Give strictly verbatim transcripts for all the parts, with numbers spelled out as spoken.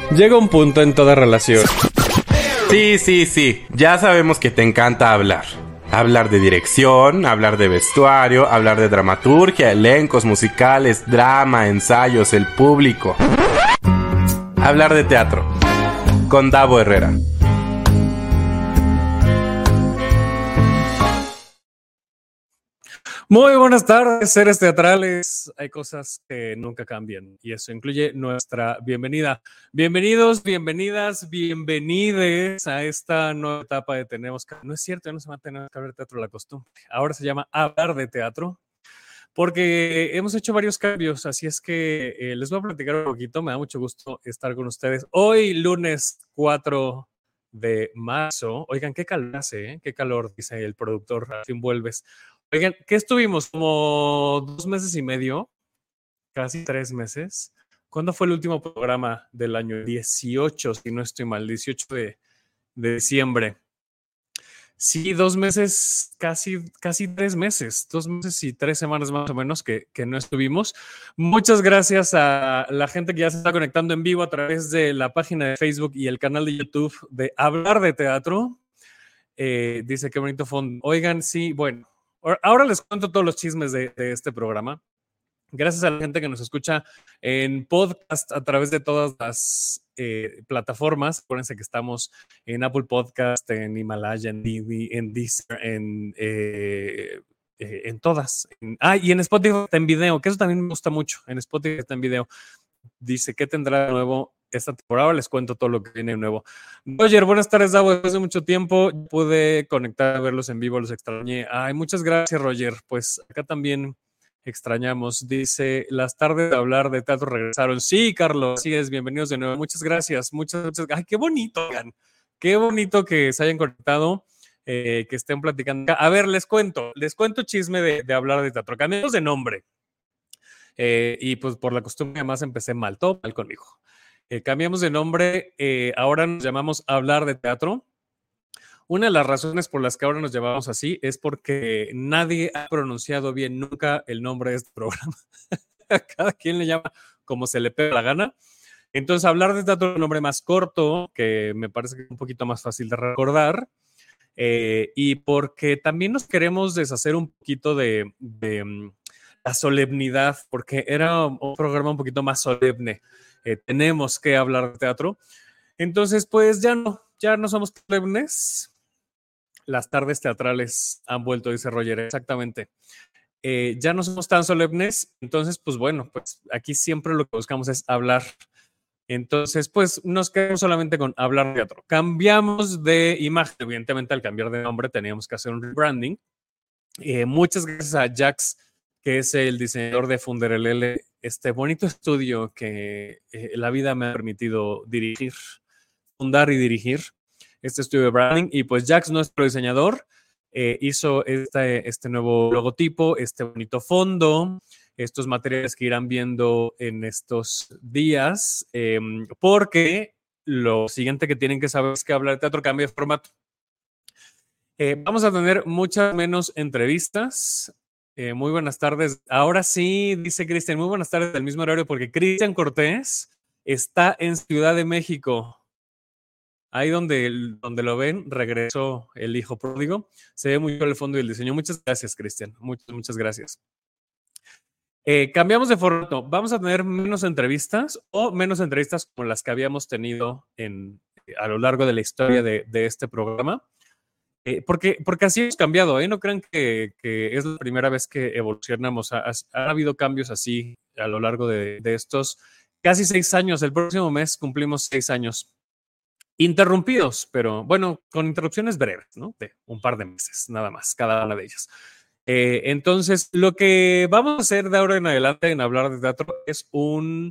Llega un punto en toda relación. Sí, sí, sí, ya sabemos que te encanta hablar. Hablar de dirección, hablar de vestuario, hablar de dramaturgia, elencos musicales, drama, ensayos, el público. Hablar de teatro. Con Davo Herrera. Muy buenas tardes, seres teatrales. Hay cosas que nunca cambian y eso incluye nuestra bienvenida. Bienvenidos, bienvenidas, bienvenides a esta nueva etapa de Tenemos que... No es cierto, ya no se va a tener que hablar teatro la costumbre. Ahora se llama Hablar de Teatro porque hemos hecho varios cambios, así es que eh, les voy a platicar un poquito. Me da mucho gusto estar con ustedes. Hoy, lunes cuatro de marzo. Oigan, qué calor hace, ¿eh? Qué calor, dice el productor. Al fin vuelves. Oigan, ¿qué estuvimos? Como dos meses y medio, casi tres meses. ¿Cuándo fue el último programa del año? dieciocho, si no estoy mal, dieciocho de, de diciembre. Sí, dos meses, casi, casi tres meses, dos meses y tres semanas más o menos que, que no estuvimos. Muchas gracias a la gente que ya se está conectando en vivo a través de la página de Facebook y el canal de YouTube de Hablar de Teatro. Eh, dice qué bonito fondo. Oigan, sí, bueno. Ahora les cuento todos los chismes de, de este programa. Gracias a la gente que nos escucha en podcast a través de todas las eh, plataformas. Acuérdense que estamos en Apple Podcast, en Himalaya, en Divi, en Deezer, en, eh, eh, en todas. En, ah, y en Spotify está en video, que eso también me gusta mucho. En Spotify está en video. Dice, ¿qué tendrá de nuevo esta temporada? Les cuento todo lo que viene de nuevo. Roger, buenas tardes, Davo. Después de mucho tiempo pude conectar a verlos en vivo, los extrañé. Ay, muchas gracias, Roger. Pues acá también extrañamos. Dice, las tardes de hablar de teatro regresaron. Sí, Carlos, así es, bienvenidos de nuevo. Muchas gracias, muchas, muchas. Ay, qué bonito, oigan. Qué bonito que se hayan conectado, eh, que estén platicando. A ver, les cuento, les cuento chisme de, de hablar de teatro. Cambiamos de nombre. Eh, y pues por la costumbre además empecé mal, todo mal conmigo. Eh, cambiamos de nombre, eh, ahora nos llamamos Hablar de Teatro. Una de las razones por las que ahora nos llamamos así es porque nadie ha pronunciado bien nunca el nombre de este programa. Cada quien le llama como se le pega la gana. Entonces, Hablar de Teatro es un nombre más corto, que me parece que es un poquito más fácil de recordar. Eh, y porque también nos queremos deshacer un poquito de... de la solemnidad, porque era un programa un poquito más solemne. Eh, tenemos que hablar de teatro. Entonces, pues ya no, ya no somos solemnes. Las tardes teatrales han vuelto, dice Roger, exactamente. Eh, ya no somos tan solemnes, entonces, pues bueno, pues aquí siempre lo que buscamos es hablar. Entonces, pues nos quedamos solamente con hablar de teatro. Cambiamos de imagen, evidentemente al cambiar de nombre teníamos que hacer un rebranding. Eh, muchas gracias a Jax, que es el diseñador de Funderelele, este bonito estudio que eh, la vida me ha permitido dirigir, fundar y dirigir, este estudio de branding. Y pues Jax, nuestro diseñador, eh, hizo este, este nuevo logotipo, este bonito fondo, estos materiales que irán viendo en estos días, eh, porque lo siguiente que tienen que saber es que Hablar de Teatro cambia de formato. Eh, vamos a tener muchas menos entrevistas. Eh, muy buenas tardes. Ahora sí, dice Cristian, muy buenas tardes del mismo horario, porque Cristian Cortés está en Ciudad de México. Ahí donde, donde lo ven, regresó el hijo pródigo. Se ve mucho el fondo y el diseño. Muchas gracias, Cristian. Muchas, muchas gracias. Eh, cambiamos de formato. Vamos a tener menos entrevistas o menos entrevistas como las que habíamos tenido en, a lo largo de la historia de, de este programa. Eh, porque, porque así hemos cambiado, ¿eh? No crean que, que es la primera vez que evolucionamos. Ha, ha habido cambios así a lo largo de, de estos casi seis años. El próximo mes cumplimos seis años. Interrumpidos, pero bueno, con interrupciones breves, ¿no? De un par de meses, nada más, cada una de ellas. Eh, entonces, lo que vamos a hacer de ahora en adelante en Hablar de Teatro es un...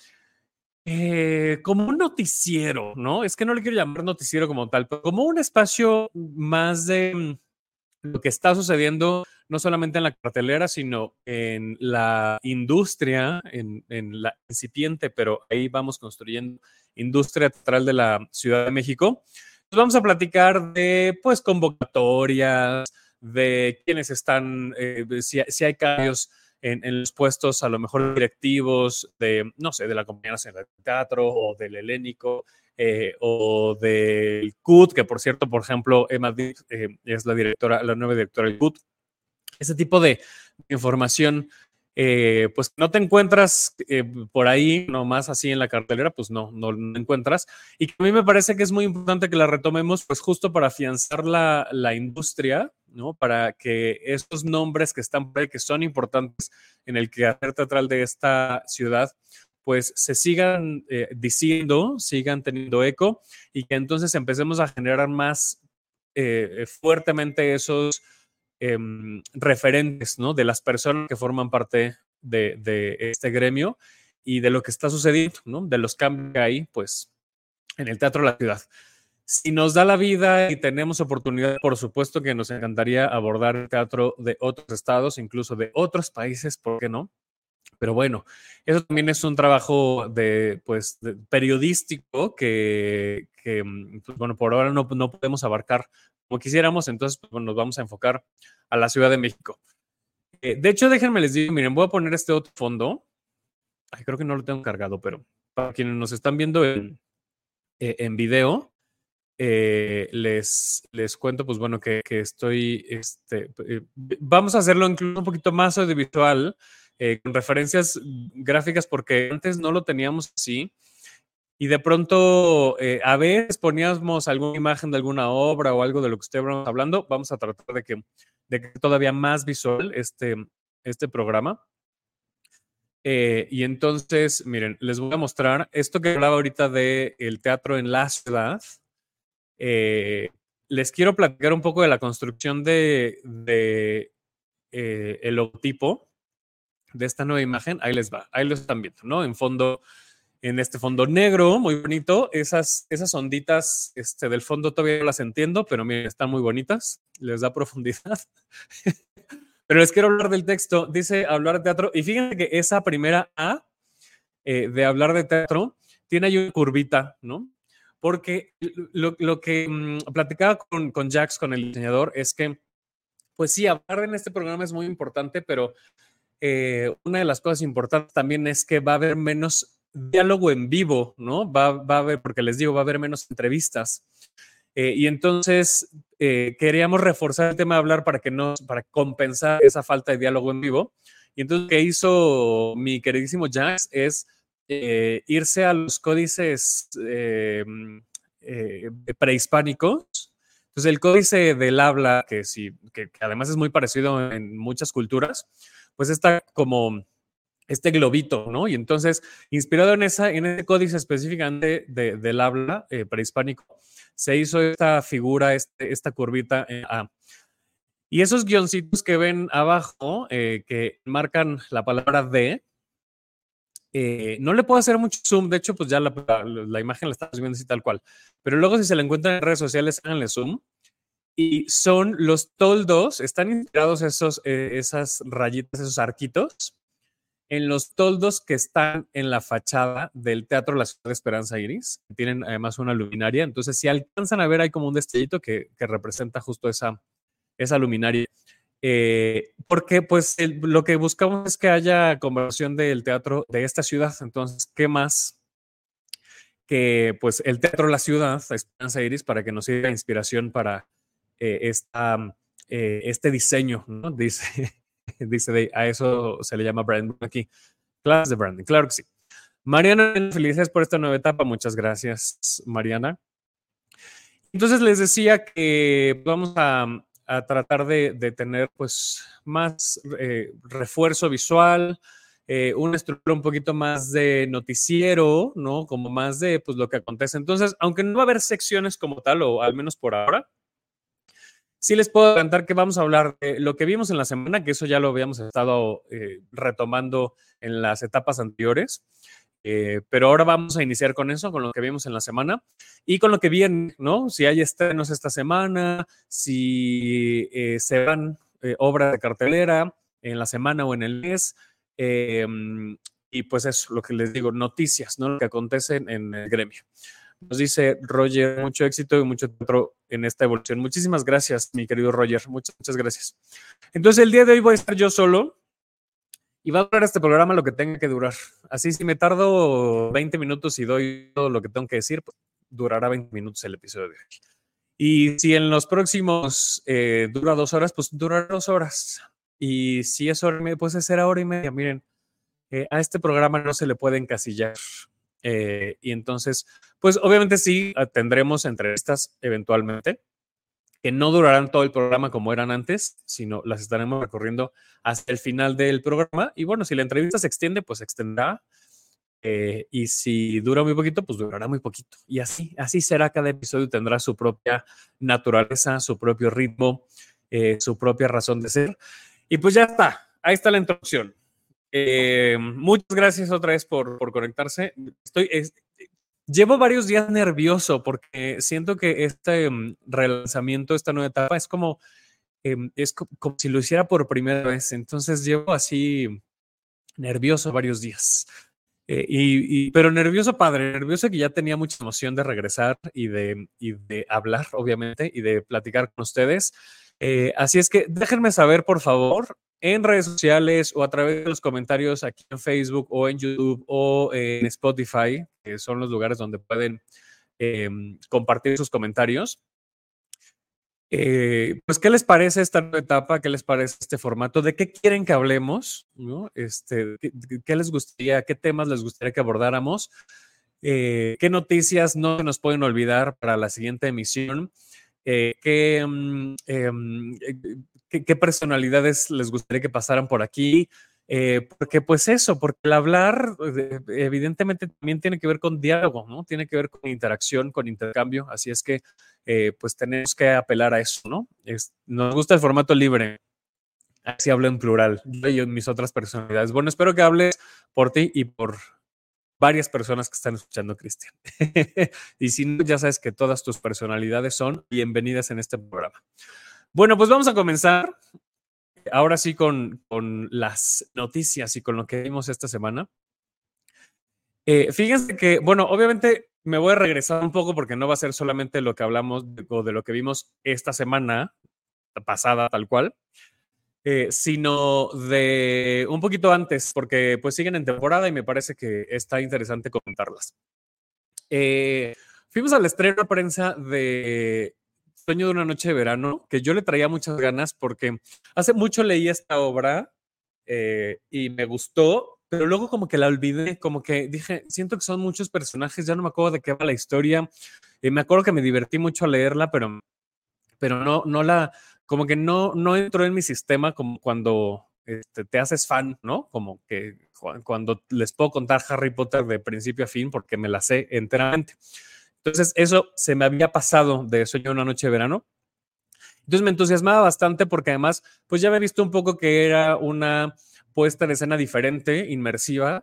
Eh, como un noticiero, ¿no? Es que no le quiero llamar noticiero como tal, pero como un espacio más de lo que está sucediendo, no solamente en la cartelera, sino en la industria, en, en la incipiente, pero ahí vamos construyendo industria teatral de la Ciudad de México. Pues vamos a platicar de, pues, convocatorias, de quiénes están, eh, si, si hay cambios en, en los puestos a lo mejor directivos de, no sé, de la Compañía Nacional de Teatro o del Helénico eh, o del C U T, que por cierto, por ejemplo, Emma Dick eh, es la directora, la nueva directora del C U T. Ese tipo de información, eh, pues no te encuentras eh, por ahí nomás así en la cartelera, pues no, no, no encuentras. Y que a mí me parece que es muy importante que la retomemos, pues justo para afianzar la, la industria, ¿no? Para que estos nombres que están por ahí, que son importantes en el quehacer teatral de esta ciudad, pues se sigan eh, diciendo, sigan teniendo eco y que entonces empecemos a generar más eh, fuertemente esos Eh, referentes, ¿no? De las personas que forman parte de, de, este gremio y de lo que está sucediendo, ¿no? De los cambios que hay, pues, en el teatro de la ciudad. Si nos da la vida y tenemos oportunidad, por supuesto que nos encantaría abordar el teatro de otros estados, incluso de otros países, ¿por qué no? Pero bueno, eso también es un trabajo de, pues, de periodístico que, que pues, bueno, por ahora no, no podemos abarcar como quisiéramos, entonces pues, bueno, nos vamos a enfocar a la Ciudad de México. Eh, de hecho, déjenme les digo, miren, voy a poner este otro fondo. Ay, creo que no lo tengo cargado, pero para quienes nos están viendo en, eh, en video, eh, les, les cuento, pues bueno, que, que estoy, este, eh, vamos a hacerlo incluso un poquito más audiovisual, eh, con referencias gráficas, porque antes no lo teníamos así. Y de pronto, eh, a veces poníamos alguna imagen de alguna obra o algo de lo que estemos hablando. Vamos a tratar de que, de que todavía más visual este, este programa. Eh, y entonces, miren, les voy a mostrar esto que hablaba ahorita del teatro en la ciudad. Eh, les quiero platicar un poco de la construcción de, de eh, el logotipo de esta nueva imagen. Ahí les va, ahí lo están viendo, ¿no? En fondo, en este fondo negro, muy bonito. Esas, esas onditas este, del fondo todavía no las entiendo, pero miren, están muy bonitas, les da profundidad. Pero les quiero hablar del texto. Dice hablar de teatro, y fíjense que esa primera A eh, de hablar de teatro tiene ahí una curvita, ¿no? Porque lo, lo que mmm, platicaba con, con Jax, con el diseñador, es que, pues sí, hablar en este programa es muy importante, pero eh, una de las cosas importantes también es que va a haber menos diálogo en vivo, ¿no? Va, va a haber, porque les digo, va a haber menos entrevistas. Eh, y entonces eh, queríamos reforzar el tema de hablar para que no, para compensar esa falta de diálogo en vivo. Y entonces lo que hizo mi queridísimo Jax es eh, irse a los códices eh, eh, prehispánicos. Entonces el códice del habla, que, sí, que, que además es muy parecido en muchas culturas, pues está como este globito, ¿no? Y entonces, inspirado en, esa, en ese códice específicamente de, del habla eh, prehispánico, se hizo esta figura, este, esta curvita en A. Y esos guioncitos que ven abajo, eh, que marcan la palabra de, eh, no le puedo hacer mucho zoom, de hecho, pues ya la, la, la imagen la estamos viendo así tal cual, pero luego si se la encuentran en redes sociales, háganle zoom. Y son los toldos, están inspirados esos, eh, esas rayitas, esos arquitos, en los toldos que están en la fachada del Teatro La Ciudad de Esperanza Iris, que tienen además una luminaria. Entonces, si alcanzan a ver, hay como un destellito que, que representa justo esa, esa luminaria. Eh, porque pues el, lo que buscamos es que haya conversión del teatro de esta ciudad. Entonces, ¿qué más que pues el Teatro La Ciudad, Esperanza Iris, para que nos sirva de inspiración para eh, esta, eh, este diseño, ¿no? Dice... Dice, de, a eso se le llama branding aquí. Clases de branding, claro que sí. Mariana, felicidades por esta nueva etapa. Muchas gracias, Mariana. Entonces les decía que vamos a, a tratar de, de tener pues más eh, refuerzo visual, eh, una estructura un poquito más de noticiero, ¿no? Como más de pues lo que acontece. Entonces, aunque no va a haber secciones como tal, o al menos por ahora, sí les puedo adelantar que vamos a hablar de lo que vimos en la semana, que eso ya lo habíamos estado eh, retomando en las etapas anteriores, eh, pero ahora vamos a iniciar con eso, con lo que vimos en la semana y con lo que viene, ¿no? Si hay estrenos esta semana, si eh, se van eh, obras de cartelera en la semana o en el mes, eh, y pues eso, lo que les digo, noticias, ¿no? Lo que acontece en el gremio. Nos dice Roger, mucho éxito y mucho teatro en esta evolución. Muchísimas gracias, mi querido Roger. Muchas, muchas gracias. Entonces, el día de hoy voy a estar yo solo Y va a durar este programa lo que tenga que durar. Así, si me tardo veinte minutos y doy todo lo que tengo que decir, pues durará veinte minutos el episodio de hoy. Y si en los próximos eh, dura dos horas, pues durará dos horas. Y si es hora y media, pues será hora y media. Miren, eh, a este programa no se le puede encasillar. Eh, y entonces, pues obviamente sí tendremos entrevistas eventualmente, que no durarán todo el programa como eran antes, sino las estaremos recorriendo hasta el final del programa. Y bueno, si la entrevista se extiende, pues se extenderá. Eh, y si dura muy poquito, pues durará muy poquito. Y así, así será. Cada episodio tendrá su propia naturaleza, su propio ritmo, eh, su propia razón de ser. Y pues ya está. Ahí está la introducción. Eh, muchas gracias otra vez por, por conectarse. Estoy, es, llevo varios días nervioso porque siento que este um, relanzamiento, esta nueva etapa, es como, eh, es co como si lo hiciera por primera vez. Entonces llevo así nervioso varios días. Eh, y, y, pero nervioso, padre, nervioso que ya tenía mucha emoción de regresar y de, y de hablar, obviamente, y de platicar con ustedes. Eh, así es que déjenme saber, por favor, en redes sociales o a través de los comentarios aquí en Facebook o en YouTube o eh, en Spotify, que son los lugares donde pueden eh, compartir sus comentarios. Eh, pues, ¿qué les parece esta nueva etapa? ¿Qué les parece este formato? ¿De qué quieren que hablemos? ¿No? Este, ¿qué, ¿Qué les gustaría? ¿Qué temas les gustaría que abordáramos? Eh, ¿Qué noticias no se nos pueden olvidar para la siguiente emisión? Eh, ¿qué, um, eh, ¿qué, ¿Qué personalidades les gustaría que pasaran por aquí? Eh, porque pues eso, porque el hablar eh, evidentemente también tiene que ver con diálogo, ¿no? Tiene que ver con interacción, con intercambio, así es que eh, pues tenemos que apelar a eso, ¿no? Es, nos gusta el formato libre, así hablo en plural, yo y mis otras personalidades. Bueno, espero que hables por ti y por varias personas que están escuchando, Cristian. Y si no, ya sabes que todas tus personalidades son bienvenidas en este programa. Bueno, pues vamos a comenzar. Ahora sí con, con las noticias y con lo que vimos esta semana. Eh, fíjense que, bueno, obviamente me voy a regresar un poco porque no va a ser solamente lo que hablamos de, o de lo que vimos esta semana pasada tal cual, eh, sino de un poquito antes, porque pues siguen en temporada y me parece que está interesante comentarlas. Eh, fuimos al estreno de prensa de Sueño de una noche de verano, que yo le traía muchas ganas porque hace mucho leí esta obra eh, y me gustó, pero luego como que la olvidé, como que dije, siento que son muchos personajes, ya no me acuerdo de qué va la historia. Eh, me acuerdo que me divertí mucho a leerla, pero, pero no, no la, como que no, no entró en mi sistema como cuando este, te haces fan, ¿no? Como que cuando les puedo contar Harry Potter de principio a fin porque me la sé enteramente. Entonces, eso se me había pasado de Sueño de una noche de verano. Entonces me entusiasmaba bastante porque además, pues ya había visto un poco que era una puesta en escena diferente, inmersiva,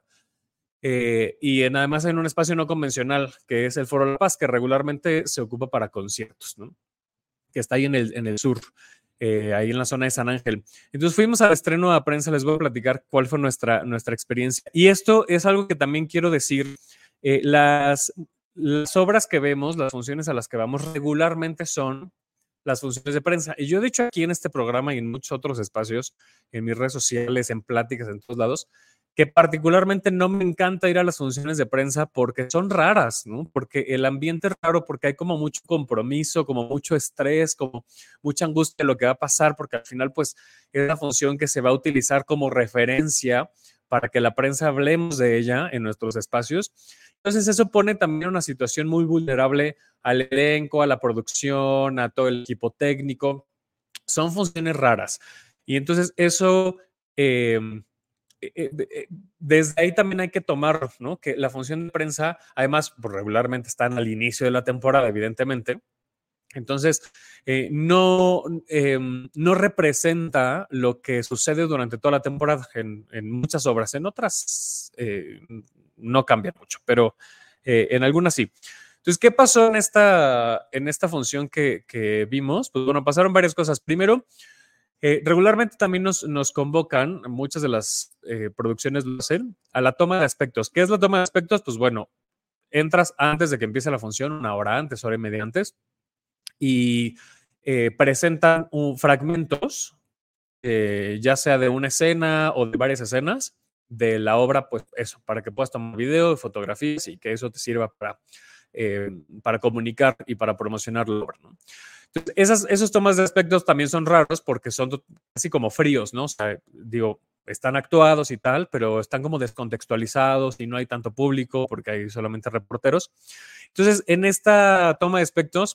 eh, y en, además en un espacio no convencional, que es el Foro La Paz, que regularmente se ocupa para conciertos, ¿no? Que está ahí en el, en el sur, eh, ahí en la zona de San Ángel. Entonces fuimos al estreno de prensa, les voy a platicar cuál fue nuestra, nuestra experiencia. Y esto es algo que también quiero decir, eh, las... Las obras que vemos, las funciones a las que vamos regularmente son las funciones de prensa. Y yo he dicho aquí en este programa y en muchos otros espacios, en mis redes sociales, en pláticas, en todos lados, que particularmente no me encanta ir a las funciones de prensa porque son raras, ¿no? Porque el ambiente es raro, porque hay como mucho compromiso, como mucho estrés, como mucha angustia de lo que va a pasar, porque al final pues es una función que se va a utilizar como referencia para que la prensa hablemos de ella en nuestros espacios. Entonces eso pone también una situación muy vulnerable al elenco, a la producción, a todo el equipo técnico. Son funciones raras. Y entonces eso, eh, eh, eh, desde ahí también hay que tomar, ¿no? Que la función de prensa, además, pues, regularmente están al inicio de la temporada, evidentemente. Entonces, eh, no, eh, no representa lo que sucede durante toda la temporada en, en muchas obras. En otras eh, no cambia mucho, pero eh, en algunas sí. Entonces, ¿qué pasó en esta, en esta función que, que vimos? Pues bueno, pasaron varias cosas. Primero, eh, regularmente también nos, nos convocan, muchas de las eh, producciones lo hacen, a la toma de aspectos. ¿Qué es la toma de aspectos? Pues bueno, entras antes de que empiece la función, una hora antes, hora y media antes, y eh, presentan un, fragmentos eh, ya sea de una escena o de varias escenas de la obra, pues eso, para que puedas tomar video, fotografías y que eso te sirva para, eh, para comunicar y para promocionar la obra, ¿no? Entonces, esas, esos tomas de aspectos también son raros porque son así como fríos, ¿no? O sea, digo, están actuados y tal, pero están como descontextualizados y no hay tanto público porque hay solamente reporteros. Entonces, en esta toma de aspectos,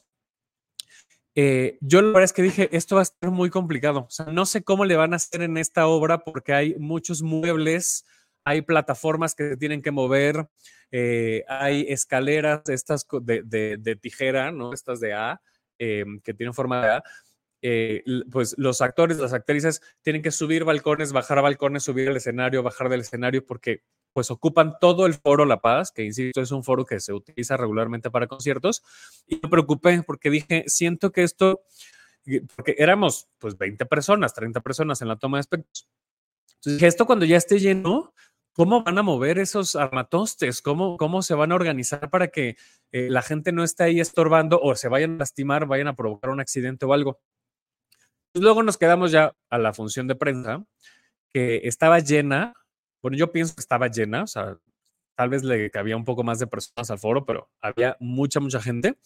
eh, yo la verdad es que dije, esto va a estar muy complicado. O sea, no sé cómo le van a hacer en esta obra porque hay muchos muebles, hay plataformas que se tienen que mover, eh, hay escaleras estas de, de, de tijera, ¿no? Estas de A, eh, que tienen forma de A. Eh, pues los actores, las actrices tienen que subir balcones, bajar balcones, subir al escenario, bajar del escenario, porque pues ocupan todo el foro La Paz, que insisto, es un foro que se utiliza regularmente para conciertos. Y me preocupé porque dije, siento que esto, porque éramos pues veinte personas, treinta personas en la toma de aspectos. Entonces dije, esto cuando ya esté lleno, ¿cómo van a mover esos armatostes? ¿Cómo, cómo se van a organizar para que eh, la gente no esté ahí estorbando o se vayan a lastimar, vayan a provocar un accidente o algo? Luego nos quedamos ya a la función de prensa, que estaba llena. Bueno, yo pienso que estaba llena, o sea, tal vez le cabía un poco más de personas al foro, pero había mucha, mucha gente.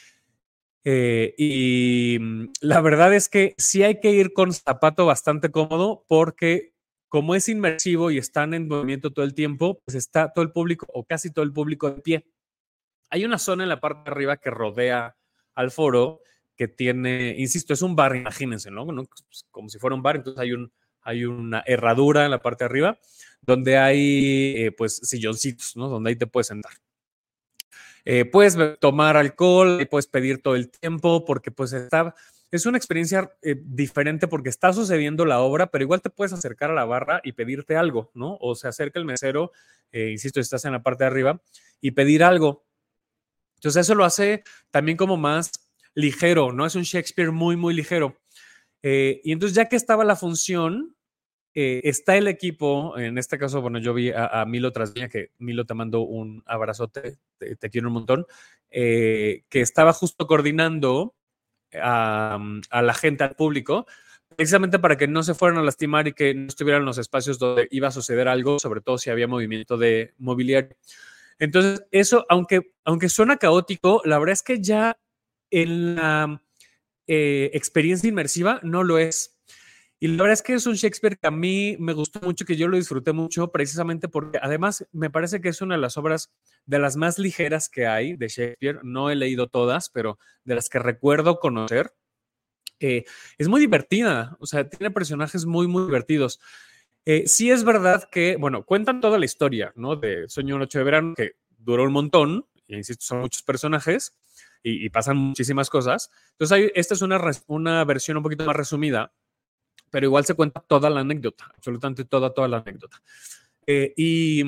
Eh, y la verdad es que sí hay que ir con zapato bastante cómodo porque como es inmersivo y están en movimiento todo el tiempo, pues está todo el público o casi todo el público de pie. Hay una zona en la parte de arriba que rodea al foro que tiene, insisto, es un bar, imagínense, ¿no? ¿no? Pues como si fuera un bar, entonces hay, un, hay una herradura en la parte de arriba donde hay, eh, pues, silloncitos, ¿no? Donde ahí te puedes sentar. Eh, puedes tomar alcohol, puedes pedir todo el tiempo porque, pues, está, es una experiencia eh, diferente porque está sucediendo la obra, pero igual te puedes acercar a la barra y pedirte algo, ¿no? O se acerca el mesero, eh, insisto, estás en la parte de arriba, y pedir algo. Entonces eso lo hace también como más ligero, ¿no? Es un Shakespeare muy, muy ligero. Eh, y entonces ya que estaba la función, eh, está el equipo, en este caso, bueno, yo vi a, a Milo Trasviña, que Milo te mando un abrazote, te, te quiero un montón, eh, que estaba justo coordinando a, a la gente, al público, precisamente para que no se fueran a lastimar y que no estuvieran en los espacios donde iba a suceder algo, sobre todo si había movimiento de mobiliario. Entonces, eso, aunque, aunque suena caótico, la verdad es que ya en la eh, experiencia inmersiva no lo es. Y la verdad es que es un Shakespeare que a mí me gustó mucho, que yo lo disfruté mucho, precisamente porque además me parece que es una de las obras de las más ligeras que hay de Shakespeare. No he leído todas, pero de las que recuerdo conocer. Eh, es muy divertida, o sea, tiene personajes muy, muy divertidos. Eh, sí es verdad que, bueno, cuentan toda la historia, ¿no? De Sueño Noche de Verano, que duró un montón, y insisto, son muchos personajes y, y pasan muchísimas cosas. Entonces, hay, esta es una, una versión un poquito más resumida, pero igual se cuenta toda la anécdota, absolutamente toda, toda la anécdota. Eh, y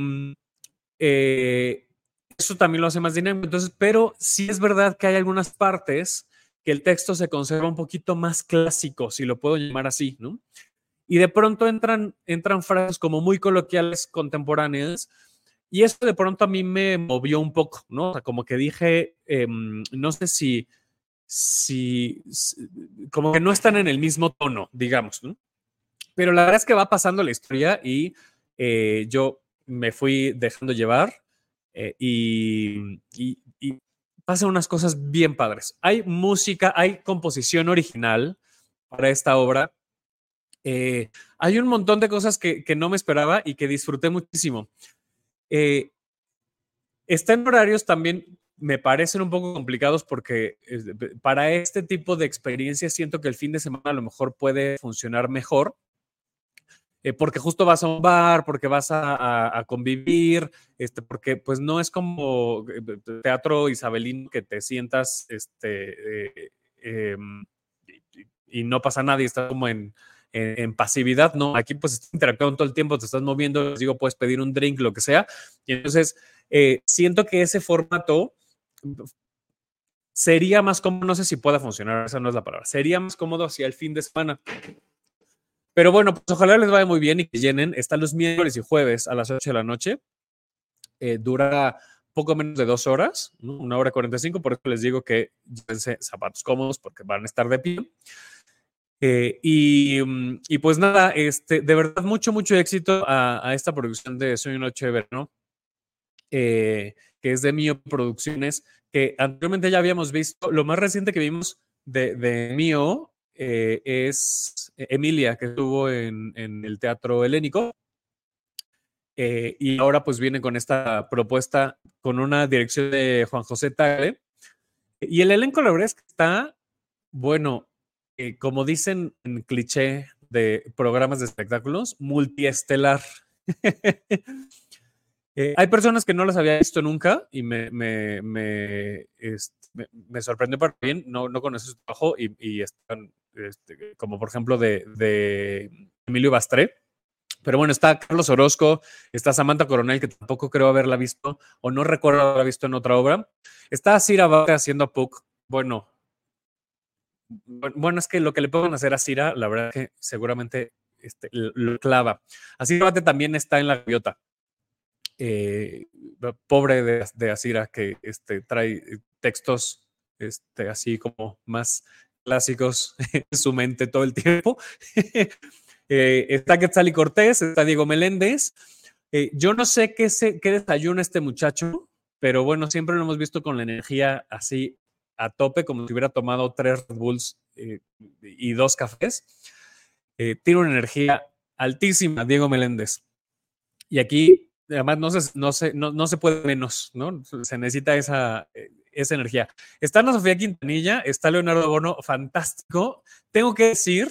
eh, eso también lo hace más dinámico. Entonces, pero sí es verdad que hay algunas partes que el texto se conserva un poquito más clásico, si lo puedo llamar así, ¿no? Y de pronto entran, entran frases como muy coloquiales, contemporáneas, y eso de pronto a mí me movió un poco, ¿no? O sea, como que dije, eh, no sé si, si, si, como que no están en el mismo tono, digamos, ¿no? Pero la verdad es que va pasando la historia y eh, yo me fui dejando llevar eh, y, y, y pasan unas cosas bien padres. Hay música, hay composición original para esta obra. Eh, hay un montón de cosas que, que, no me esperaba y que disfruté muchísimo. Eh, está en horarios también, me parecen un poco complicados porque eh, para este tipo de experiencias siento que el fin de semana a lo mejor puede funcionar mejor. Eh, porque justo vas a un bar, porque vas a, a, a convivir, este, porque pues no es como teatro isabelino que te sientas este, eh, eh, y, y no pasa nada y estás como en, en, en, pasividad, ¿no? Aquí pues estás interactuando todo el tiempo, te estás moviendo, les digo, puedes pedir un drink, lo que sea, y entonces eh, siento que ese formato sería más cómodo, no sé si pueda funcionar, esa no es la palabra, sería más cómodo hacia el fin de semana. Pero bueno, pues ojalá les vaya muy bien y que llenen. Están los miércoles y jueves a las ocho de la noche. Eh, dura poco menos de dos horas, ¿no? Una hora cuarenta y cinco. Por eso les digo que llévense zapatos cómodos porque van a estar de pie. Eh, y, mm, y pues nada, este, de verdad, mucho, mucho éxito a, a esta producción de Sueño Noche de Verano, eh, que es de Mio Producciones, que anteriormente ya habíamos visto. Lo más reciente que vimos de, de Mio eh, es Emilia, que estuvo en, en el Teatro Helénico. Eh, y ahora pues viene con esta propuesta con una dirección de Juan José Tagle. Y el elenco, la verdad es que está, bueno, eh, como dicen en cliché de programas de espectáculos, multiestelar. eh, hay personas que no las había visto nunca y me, me, me, este, me, me sorprendió para bien, no, no conocí su trabajo y, y están, este, como por ejemplo de, de Emilio Bastré. Pero bueno, está Carlos Orozco, está Samantha Coronel, que tampoco creo haberla visto, o no recuerdo haberla visto en otra obra. Está Cira Bate haciendo a Puck. Bueno, bueno, es que lo que le pueden hacer a Cira, la verdad que seguramente este, lo clava. A Cira Bate también está en La Gaviota. Eh, pobre de, de Asira, que este, trae textos este, así como más clásicos en su mente todo el tiempo. Eh, está Quetzalí Cortés, está Diego Meléndez. Eh, yo no sé qué, se, qué desayuna este muchacho, pero bueno, siempre lo hemos visto con la energía así a tope, como si hubiera tomado tres Red Bulls eh, y dos cafés. Eh, tiene una energía altísima, Diego Meléndez. Y aquí, además, no se, no se, no, no se puede menos, ¿no? Se necesita esa, esa energía. Está Ana Sofía Quintanilla, está Leonardo Bono, fantástico. Tengo que decir...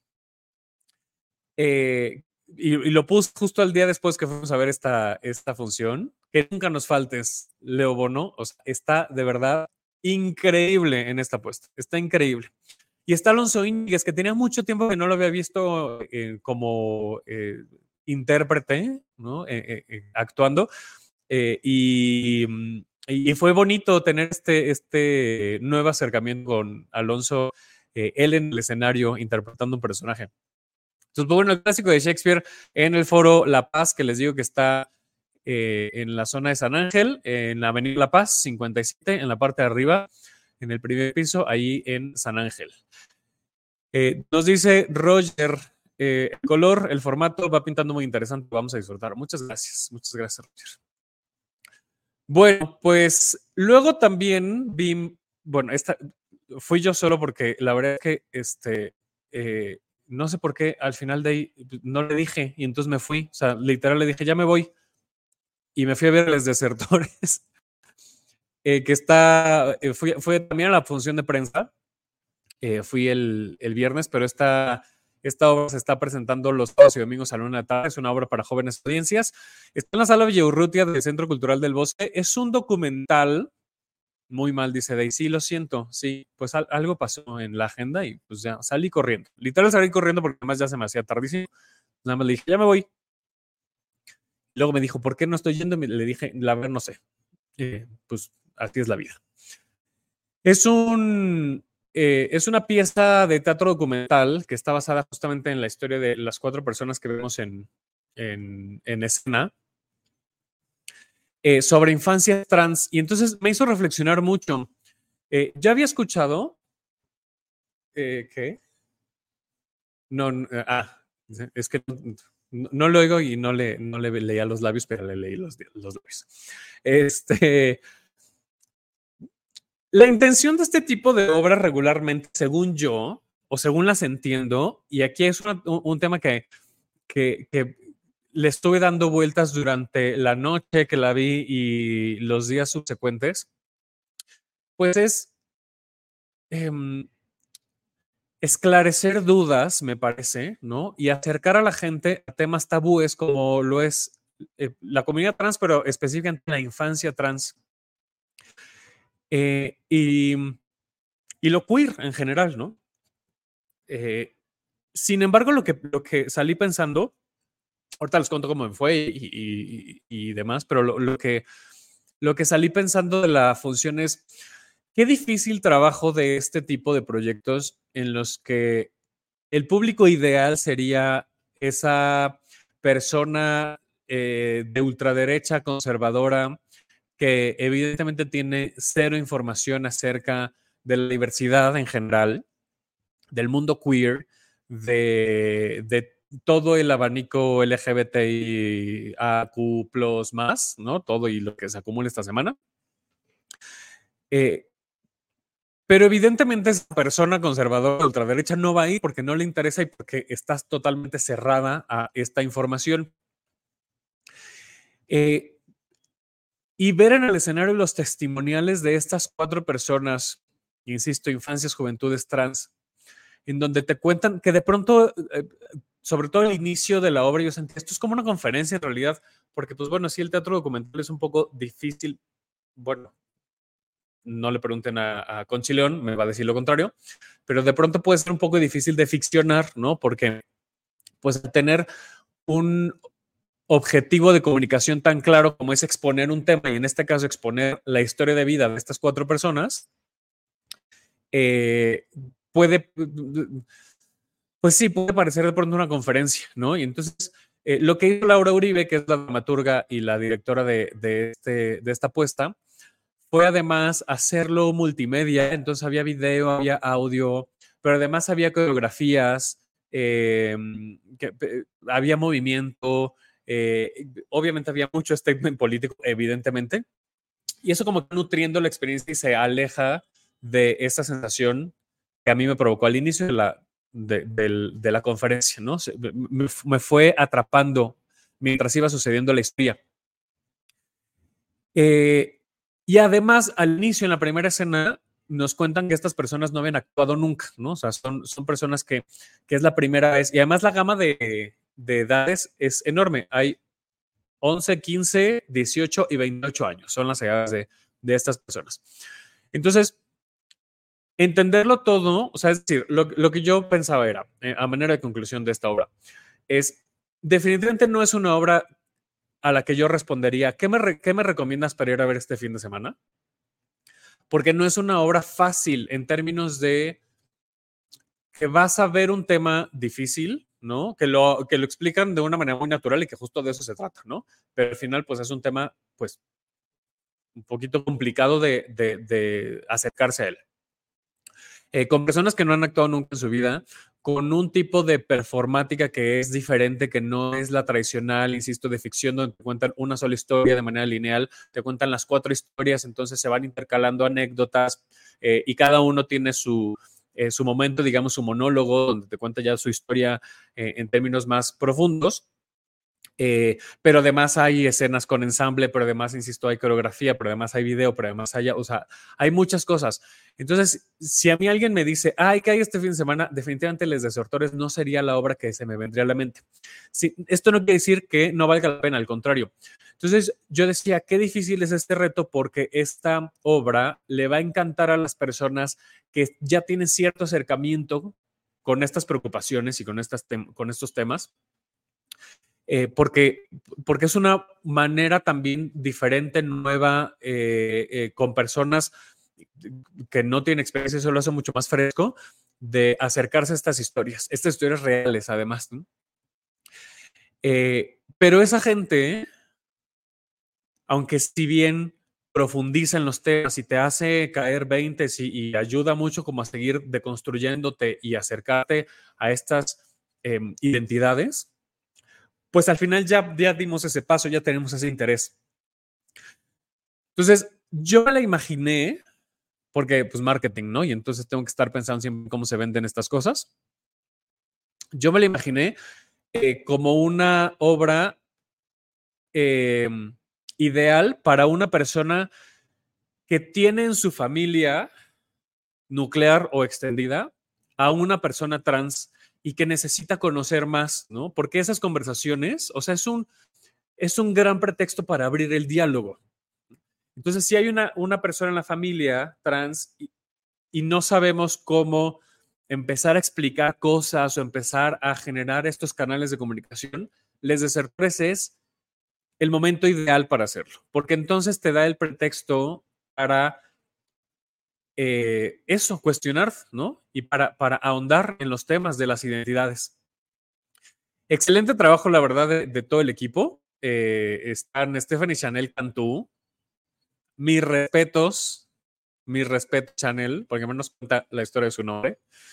Eh, y, y, lo puse justo al día después que fuimos a ver esta, esta función, que nunca nos faltes, Leo Bono, o sea, está de verdad increíble en esta puesta, está increíble. Y está Alonso Íñiguez, que tenía mucho tiempo que no lo había visto eh, como eh, intérprete, ¿no? Eh, eh, actuando, eh, y, y fue bonito tener este, este nuevo acercamiento con Alonso, eh, él en el escenario interpretando un personaje. Entonces, bueno, el clásico de Shakespeare en el foro La Paz, que les digo que está eh, en la zona de San Ángel, en la avenida La Paz, cincuenta y siete, en la parte de arriba, en el primer piso, ahí en San Ángel. Eh, nos dice Roger, eh, el color, el formato va pintando muy interesante, vamos a disfrutar. Muchas gracias, muchas gracias, Roger. Bueno, pues luego también vi, bueno, esta, fui yo solo porque la verdad es que este... Eh, no sé por qué al final de ahí no le dije y entonces me fui, o sea, literal le dije, ya me voy y me fui a ver a los desertores, eh, que está, eh, fui, fui también a la función de prensa, eh, fui el, el viernes, pero esta, esta obra se está presentando los sábados y domingos a la una de la tarde, es una obra para jóvenes audiencias, está en la sala Villaurrutia del Centro Cultural del Bosque, es un documental. Muy mal, dice Day. Sí, lo siento. Sí, pues al, algo pasó en la agenda y pues ya salí corriendo. Literal salí corriendo porque además ya se me hacía tardísimo. Nada más le dije, ya me voy. Luego me dijo, ¿por qué no estoy yendo? Le dije, la verdad no sé. Eh, pues así es la vida. Es un... Eh, es una pieza de teatro documental que está basada justamente en la historia de las cuatro personas que vemos en, en, en escena. Eh, sobre infancia trans, y entonces me hizo reflexionar mucho. Eh, ya había escuchado eh, ¿qué? No, no, ah, es que no, no lo oigo y no le, no le leía los labios, pero le leí los, los labios. Este, la intención de este tipo de obras regularmente, según yo, o según las entiendo, y aquí es una, un, un tema que, que, que le estuve dando vueltas durante la noche que la vi y los días subsecuentes, pues es eh, esclarecer dudas, me parece, ¿no? Y acercar a la gente a temas tabúes como lo es eh, la comunidad trans, pero específicamente la infancia trans. Eh, y, y lo queer en general, ¿no? Eh, sin embargo, lo que, lo que salí pensando, ahorita les cuento cómo me fue y, y, y demás, pero lo, lo, que, lo que salí pensando de la función es qué difícil trabajo de este tipo de proyectos en los que el público ideal sería esa persona eh, de ultraderecha conservadora que evidentemente tiene cero información acerca de la diversidad en general, del mundo queer, de, de todo el abanico L G B T I A Q plus más, ¿no? Todo y lo que se acumula esta semana. Eh, pero evidentemente esa persona conservadora de ultraderecha no va a ir porque no le interesa y porque estás totalmente cerrada a esta información. Eh, y ver en el escenario los testimoniales de estas cuatro personas, insisto, infancias, juventudes trans, en donde te cuentan que de pronto, eh, sobre todo el inicio de la obra, yo sentí, esto es como una conferencia en realidad, porque pues bueno, sí, el teatro documental es un poco difícil, bueno, no le pregunten a, a Conchi León, me va a decir lo contrario, pero de pronto puede ser un poco difícil de ficcionar, ¿no? Porque pues tener un objetivo de comunicación tan claro como es exponer un tema, y en este caso exponer la historia de vida de estas cuatro personas, eh, puede, pues sí, puede parecer de pronto una conferencia, ¿no? Y entonces, eh, lo que hizo Laura Uribe, que es la dramaturga y la directora de, de, este, de esta puesta, fue además hacerlo multimedia, entonces había video, había audio, pero además había coreografías, eh, que, eh, había movimiento, eh, obviamente había mucho statement político, evidentemente, y eso como que nutriendo la experiencia y se aleja de esa sensación que a mí me provocó al inicio de la, de, de, de la conferencia, ¿no? Se, me, me fue atrapando mientras iba sucediendo la historia. Eh, y además, al inicio, en la primera escena, nos cuentan que estas personas no habían actuado nunca, ¿no? O sea, son, son personas que, que es la primera vez. Y además la gama de, de edades es enorme. Hay once, quince, dieciocho y veintiocho años. Son las edades de, de estas personas. Entonces, entenderlo todo, o sea, es decir, lo, lo que yo pensaba era, eh, a manera de conclusión de esta obra, es definitivamente no es una obra a la que yo respondería, ¿qué me, re ¿qué me recomiendas para ir a ver este fin de semana? Porque no es una obra fácil en términos de que vas a ver un tema difícil, ¿no? Que lo, que lo explican de una manera muy natural y que justo de eso se trata, ¿no? Pero al final, pues es un tema, pues, un poquito complicado de, de, de acercarse a él. Eh, con personas que no han actuado nunca en su vida, con un tipo de performática que es diferente, que no es la tradicional, insisto, de ficción, donde te cuentan una sola historia de manera lineal, te cuentan las cuatro historias, entonces se van intercalando anécdotas, eh, y cada uno tiene su, eh, su momento, digamos, su monólogo, donde te cuenta ya su historia eh, en términos más profundos. Eh, pero además hay escenas con ensamble, pero además, insisto, hay coreografía, pero además hay video, pero además hay, o sea, hay muchas cosas. Entonces, si a mí alguien me dice, ay, ¿qué hay este fin de semana? Definitivamente Les Desertores no sería la obra que se me vendría a la mente. Sí, esto no quiere decir que no valga la pena, al contrario. Entonces, yo decía, qué difícil es este reto porque esta obra le va a encantar a las personas que ya tienen cierto acercamiento con estas preocupaciones y con, estas con estos temas. Eh, porque, porque es una manera también diferente, nueva, eh, eh, con personas que no tienen experiencia, eso lo hace mucho más fresco, de acercarse a estas historias, estas historias reales además, ¿no? Eh, pero esa gente, aunque si bien profundiza en los temas y te hace caer veinte y, y ayuda mucho como a seguir deconstruyéndote y acercarte a estas eh, identidades, pues al final ya, ya dimos ese paso, ya tenemos ese interés. Entonces, yo me la imaginé, porque pues marketing, ¿no? Y entonces tengo que estar pensando siempre cómo se venden estas cosas. Yo me la imaginé eh, como una obra eh, ideal para una persona que tiene en su familia nuclear o extendida a una persona trans y que necesita conocer más, ¿no? Porque esas conversaciones, o sea, es un, es un gran pretexto para abrir el diálogo. Entonces, si hay una, una persona en la familia trans y, y no sabemos cómo empezar a explicar cosas o empezar a generar estos canales de comunicación, Les Desertores es el momento ideal para hacerlo, porque entonces te da el pretexto para eh, eso, cuestionar, ¿no? Y para, para ahondar en los temas de las identidades. Excelente trabajo, la verdad, de, de todo el equipo. Eh, están Stephanie Chanel Cantú. Mis respetos, mis respetos, Chanel, porque menos cuenta la historia de su nombre.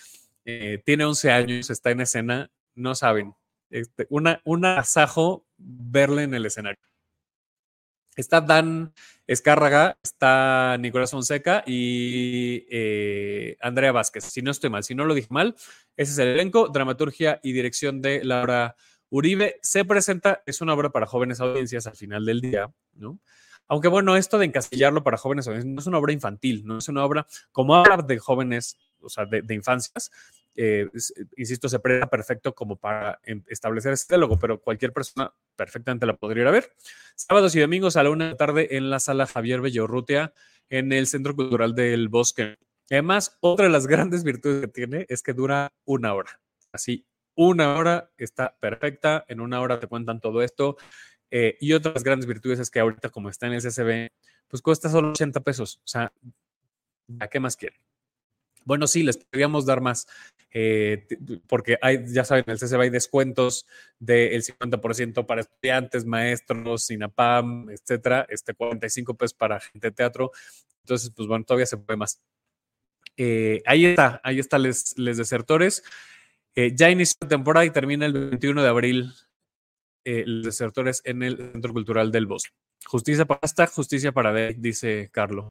eh, tiene once años, está en escena, no saben. Este, una, una asajo verle en el escenario. Está Dan Escárraga, está Nicolás Fonseca y eh, Andrea Vázquez, si no estoy mal, si no lo dije mal, ese es el elenco, dramaturgia y dirección de Laura Uribe. Se presenta, es una obra para jóvenes audiencias al final del día, ¿no? Aunque bueno, esto de encasillarlo para jóvenes audiencias no es una obra infantil, no es una obra como habla de jóvenes, o sea, de, de infancias. Eh, insisto, se presta perfecto como para establecer ese diálogo, pero cualquier persona perfectamente la podría ir a ver. Sábados y domingos a la una de la tarde en la sala Javier Bellorrutia, en el Centro Cultural del Bosque. Además, otra de las grandes virtudes que tiene es que dura una hora. Así, una hora está perfecta, en una hora te cuentan todo esto. Eh, y otra de las grandes virtudes es que ahorita, como está en el C C B, pues cuesta solo ochenta pesos. O sea, ¿a qué más quieren? Bueno, sí, les podríamos dar más, eh, porque hay, ya saben, en el C C B hay descuentos del cincuenta por ciento para estudiantes, maestros, SINAPAM, etcétera, este cuarenta y cinco pesos para gente de teatro. Entonces, pues bueno, todavía se puede más. Eh, ahí está, ahí está Les, Les Desertores. Eh, ya inició la temporada y termina el veintiuno de abril. Eh, Les Desertores en el Centro Cultural del Bosque. Justicia para esta, justicia para de, dice Carlos.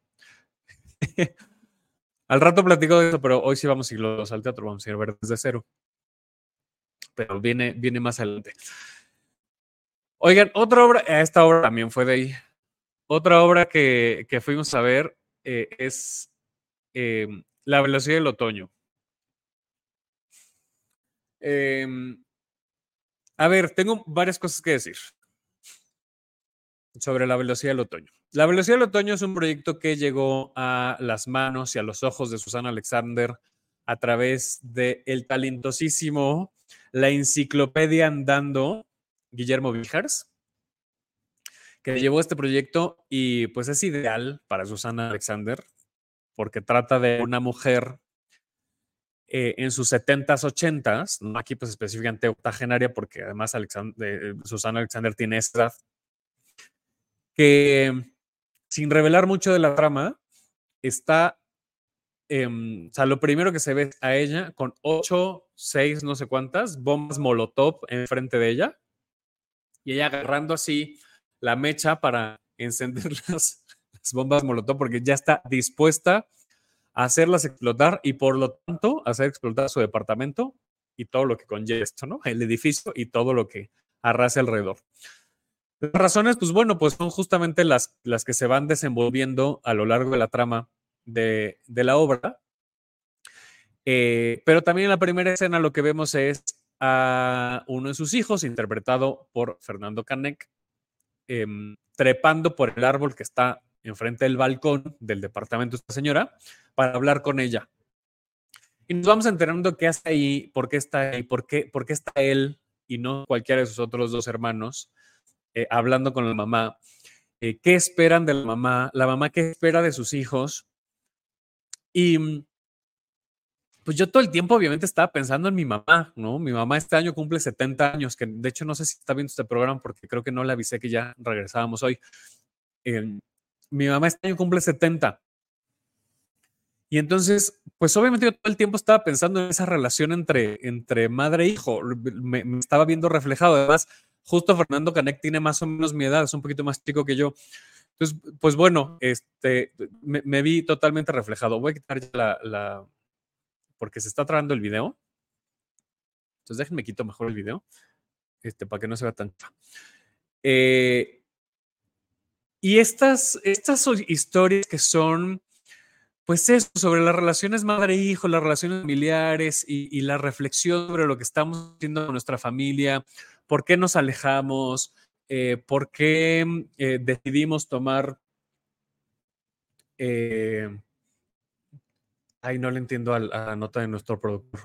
Al rato platico de eso, pero hoy sí vamos a ir al teatro, vamos a ir a ver desde cero. Pero viene, viene más adelante. Oigan, otra obra, esta obra también fue de ahí. Otra obra que, que fuimos a ver eh, es eh, La Velocidad del Otoño. Eh, a ver, tengo varias cosas que decir sobre La Velocidad del Otoño. La Velocidad del Otoño es un proyecto que llegó a las manos y a los ojos de Susana Alexander a través del talentosísimo La Enciclopedia Andando, Guillermo Víjars, que llevó este proyecto y pues es ideal para Susana Alexander porque trata de una mujer eh, en sus setentas, ochentas, ¿no? Aquí pues específicamente octogenaria porque además Alexander, eh, Susana Alexander tiene esa edad, que sin revelar mucho de la trama, está, eh, o sea, lo primero que se ve a ella con ocho, seis, no sé cuántas, bombas Molotov enfrente de ella, y ella agarrando así la mecha para encender las, las bombas Molotov porque ya está dispuesta a hacerlas explotar y por lo tanto hacer explotar su departamento y todo lo que conlleva esto, ¿no? El edificio y todo lo que arrasa alrededor. Las razones, pues bueno, pues son justamente las, las que se van desenvolviendo a lo largo de la trama de, de la obra. Eh, pero también en la primera escena lo que vemos es a uno de sus hijos, interpretado por Fernando Canek, eh, trepando por el árbol que está enfrente del balcón del departamento de esta señora para hablar con ella. Y nos vamos enterando qué hace ahí, por qué está ahí, por qué, por qué está él y no cualquiera de sus otros dos hermanos eh, hablando con la mamá. Eh, ¿Qué esperan de la mamá? La mamá, ¿qué espera de sus hijos? Y pues yo todo el tiempo obviamente estaba pensando en mi mamá, ¿no? Mi mamá este año cumple setenta años, que de hecho no sé si está viendo este programa porque creo que no le avisé que ya regresábamos hoy. Eh, mi mamá este año cumple setenta. Y entonces, pues obviamente yo todo el tiempo estaba pensando en esa relación entre, entre madre e hijo. Me, me estaba viendo reflejado. Además, justo Fernando Canek tiene más o menos mi edad, es un poquito más chico que yo. Entonces, pues bueno, este, me, me vi totalmente reflejado. Voy a quitar ya la, la, porque se está trabando el video. Entonces déjenme quito mejor el video, este, para que no se vea tan... Eh, y estas, estas historias que son, pues eso, sobre las relaciones madre-hijo, las relaciones familiares y, y la reflexión sobre lo que estamos haciendo con nuestra familia, por qué nos alejamos, eh, por qué eh, decidimos tomar... Eh, ay, no le entiendo a, a la nota de nuestro productor.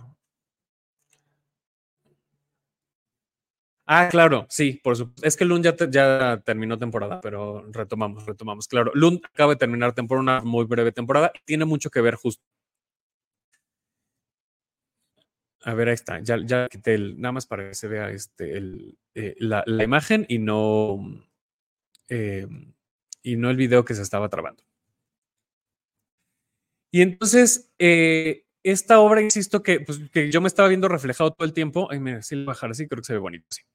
Ah, claro, sí, por supuesto. Es que Lund ya, te, ya terminó temporada, pero retomamos, retomamos. Claro, Lund acaba de terminar temporada, una muy breve temporada, y tiene mucho que ver justo. A ver, ahí está. Ya, ya quité el, nada más para que se vea este, el, eh, la, la imagen y no, eh, y no el video que se estaba trabando. Y entonces, eh, esta obra, insisto, que, pues, que yo me estaba viendo reflejado todo el tiempo. Ay, mira, sí, lo voy a bajar así, creo que se ve bonito. Sí.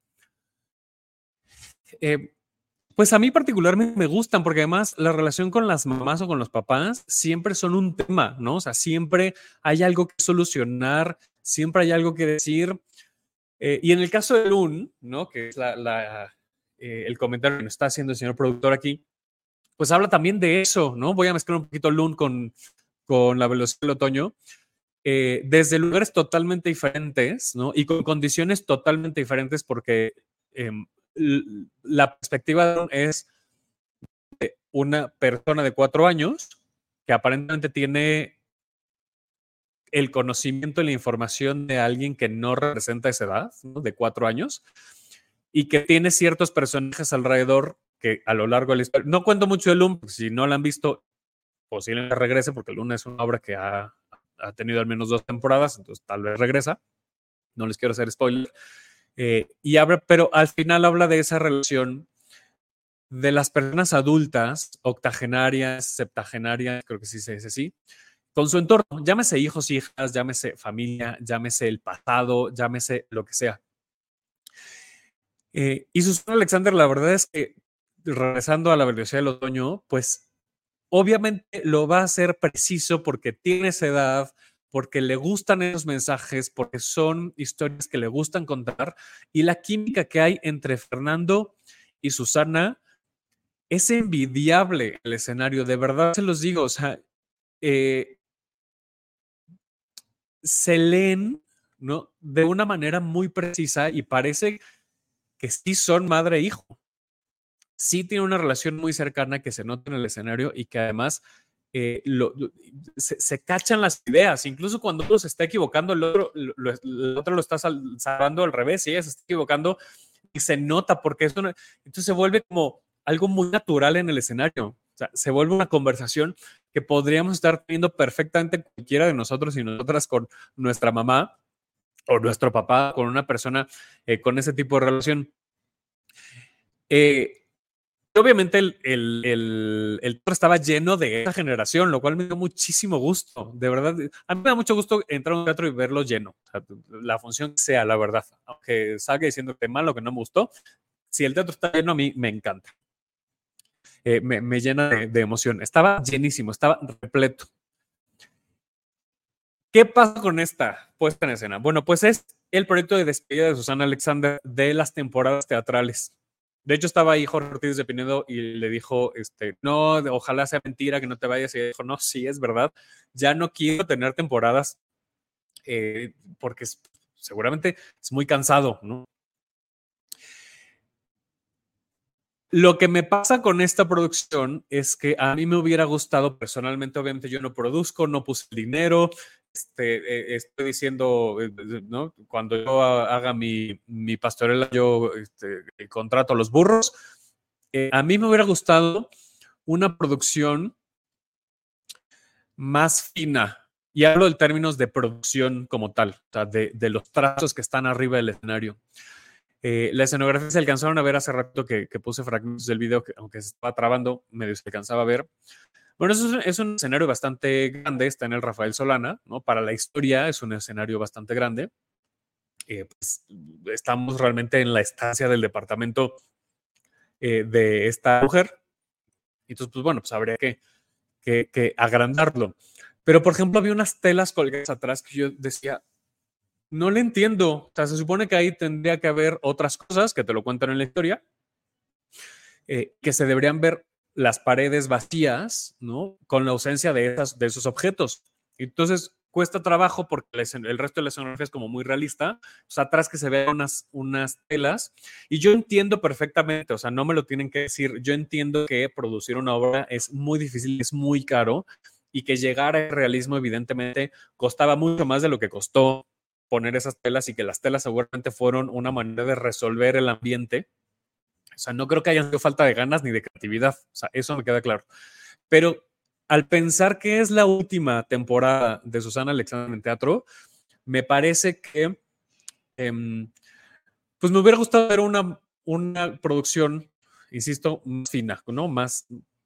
Eh, pues a mí particularmente me gustan porque además la relación con las mamás o con los papás siempre son un tema, ¿no? O sea, siempre hay algo que solucionar, siempre hay algo que decir. Eh, y en el caso de Loon, ¿no? Que es la, la, eh, el comentario que nos está haciendo el señor productor aquí, pues habla también de eso, ¿no? Voy a mezclar un poquito Loon con, con La velocidad del otoño. Eh, desde lugares totalmente diferentes, ¿no? Y con condiciones totalmente diferentes porque eh, la perspectiva de Loon es una persona de cuatro años que aparentemente tiene el conocimiento y la información de alguien que no representa esa edad, ¿no? De cuatro años, y que tiene ciertos personajes alrededor que a lo largo de la historia, no cuento mucho de Loon, si no la han visto, posiblemente regrese, porque Loon es una obra que ha, ha tenido al menos dos temporadas, entonces tal vez regresa, no les quiero hacer spoiler, eh, y habla, pero al final habla de esa relación de las personas adultas, octogenarias, septagenarias, creo que sí se dice así, con su entorno, llámese hijos, hijas, llámese familia, llámese el pasado, llámese lo que sea. Eh, y Susana Alexander, la verdad es que, regresando a La velocidad del otoño, pues obviamente lo va a hacer preciso porque tiene esa edad, porque le gustan esos mensajes, porque son historias que le gustan contar, y la química que hay entre Fernando y Susana es envidiable. El escenario, de verdad se los digo, o sea, eh, se leen, ¿no? De una manera muy precisa y parece que sí son madre e hijo. Sí tiene una relación muy cercana que se nota en el escenario y que además eh, lo, se, se, cachan las ideas. Incluso cuando uno se está equivocando, el otro lo, el otro lo está salvando al revés y ella se está equivocando y se nota porque es una, entonces se vuelve como algo muy natural en el escenario. O sea, se vuelve una conversación que podríamos estar teniendo perfectamente cualquiera de nosotros y nosotras con nuestra mamá o nuestro papá, con una persona eh, con ese tipo de relación. Eh, obviamente el, el, el, el teatro estaba lleno de esa generación, lo cual me dio muchísimo gusto, de verdad. A mí me da mucho gusto entrar a un teatro y verlo lleno, o sea, la función que sea, la verdad, aunque salga diciendo que malo, que no me gustó, si el teatro está lleno, a mí me encanta. Eh, me, me llena de, de emoción. Estaba llenísimo, estaba repleto. ¿Qué pasa con esta puesta en escena? Bueno, pues es el proyecto de despedida de Susana Alexander de las temporadas teatrales. De hecho, estaba ahí Jorge Ortiz de Pinedo y le dijo, este, no, ojalá sea mentira, que no te vayas. Y ella dijo, no, sí, es verdad. Ya no quiero tener temporadas eh, porque es, seguramente es muy cansado, ¿no? Lo que me pasa con esta producción es que a mí me hubiera gustado personalmente, obviamente yo no produzco, no puse dinero, este, eh, estoy diciendo, eh, ¿no? Cuando yo haga mi, mi pastorela, yo este, contrato a los burros. Eh, a mí me hubiera gustado una producción más fina, y hablo en términos de producción como tal, o sea, de, de los trazos que están arriba del escenario. Eh, la escenografía se alcanzaron a ver hace rato que, que puse fragmentos del video, que aunque se estaba trabando, medio se alcanzaba a ver. Bueno, eso es, es un escenario bastante grande, está en el Rafael Solana, ¿no? Para la historia es un escenario bastante grande. Eh, pues, estamos realmente en la estancia del departamento eh, de esta mujer. Entonces, pues bueno, pues habría que, que, que agrandarlo. Pero, por ejemplo, había unas telas colgadas atrás que yo decía, no le entiendo. O sea, se supone que ahí tendría que haber otras cosas que te lo cuentan en la historia, eh, que se deberían ver las paredes vacías, ¿no? Con la ausencia de, esas, de esos objetos. Entonces, cuesta trabajo porque el resto de la escenografía es como muy realista. O sea, atrás que se vean unas, unas telas. Y yo entiendo perfectamente, o sea, no me lo tienen que decir. Yo entiendo que producir una obra es muy difícil, es muy caro y que llegar al realismo, evidentemente, costaba mucho más de lo que costó poner esas telas y que las telas seguramente fueron una manera de resolver el ambiente. O sea, no creo que haya sido falta de ganas ni de creatividad. O sea, eso me queda claro. Pero al pensar que es la última temporada de Susana Alexander en teatro, me parece que eh, pues me hubiera gustado ver una, una producción, insisto, más fina, ¿no? Más,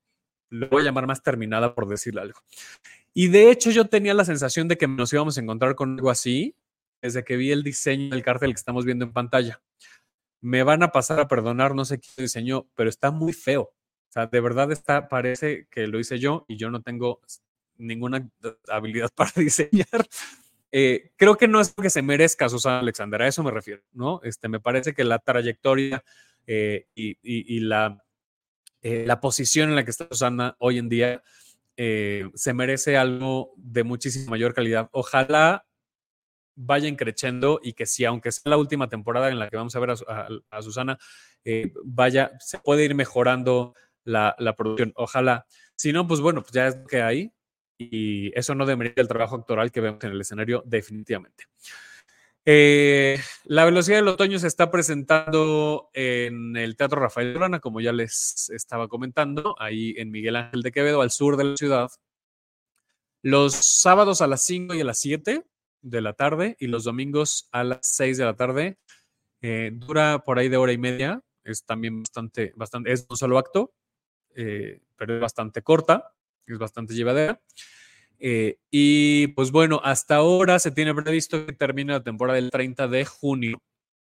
lo voy a llamar más terminada, por decirle algo. Y de hecho yo tenía la sensación de que nos íbamos a encontrar con algo así desde que vi el diseño del cartel que estamos viendo en pantalla. Me van a pasar a perdonar, no sé quién lo diseñó, pero está muy feo. O sea, de verdad está, parece que lo hice yo y yo no tengo ninguna habilidad para diseñar. Eh, creo que no es que se merezca Susana Alexander, a eso me refiero, ¿no? Este, me parece que la trayectoria eh, y, y, y la, eh, la posición en la que está Susana hoy en día eh, se merece algo de muchísima mayor calidad. Ojalá vaya creciendo y que si, aunque sea la última temporada en la que vamos a ver a, a, a Susana, eh, vaya, se puede ir mejorando la, la producción. Ojalá. Si no, pues bueno, pues ya es lo que hay y eso no demerita el trabajo actoral que vemos en el escenario definitivamente. Eh, la Velocidad del Otoño se está presentando en el Teatro Rafael Solana, como ya les estaba comentando, ahí en Miguel Ángel de Quevedo, al sur de la ciudad. Los sábados a las cinco y a las siete de la tarde y los domingos a las seis de la tarde. Eh, dura por ahí de hora y media. Es también bastante, bastante, es un solo acto, eh, pero es bastante corta, es bastante llevadera. Eh, y pues bueno, hasta ahora se tiene previsto que termine la temporada el treinta de junio.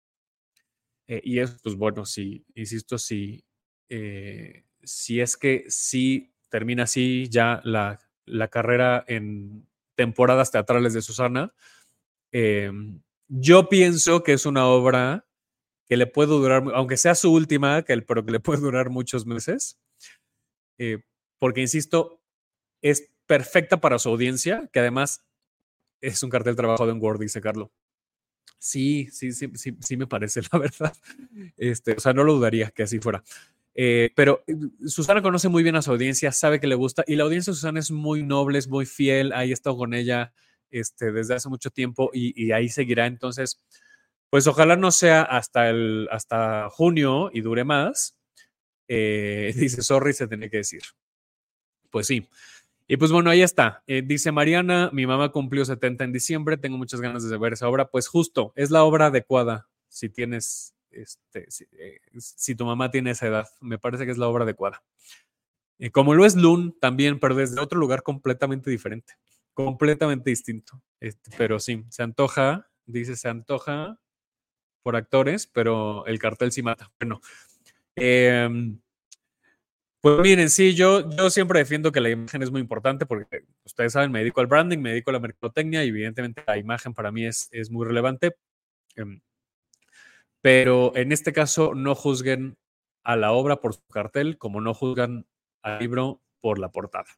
Eh, y es, pues bueno, si, insisto, si, eh, si es que sí termina así ya la, la carrera en temporadas teatrales de Susana, eh, yo pienso que es una obra que le puede durar, aunque sea su última, que el, pero que le puede durar muchos meses, eh, porque insisto, es perfecta para su audiencia, que además es un cartel trabajado en Word, dice Carlos. Sí, sí, sí, sí, sí me parece, la verdad. Este, o sea, no lo dudaría que así fuera. Eh, pero Susana conoce muy bien a su audiencia, sabe que le gusta, y la audiencia de Susana es muy noble, es muy fiel, ahí he estado con ella este, desde hace mucho tiempo y, y ahí seguirá. Entonces, pues ojalá no sea hasta, el, hasta junio y dure más. Eh, dice, sorry, se tiene que decir. Pues sí. Y pues bueno, ahí está. Eh, dice Mariana, mi mamá cumplió setenta en diciembre, tengo muchas ganas de ver esa obra. Pues justo, es la obra adecuada si tienes, este, si, eh, si tu mamá tiene esa edad. Me parece que es la obra adecuada. Eh, como lo es Loon también, pero desde otro lugar completamente diferente, completamente distinto. Este, pero sí, se antoja, dice, se antoja por actores, pero el cartel sí mata. Bueno, eh, pues miren, sí, yo, yo siempre defiendo que la imagen es muy importante porque ustedes saben, me dedico al branding, me dedico a la mercadotecnia y evidentemente la imagen para mí es, es muy relevante. Eh, pero en este caso no juzguen a la obra por su cartel como no juzgan al libro por la portada.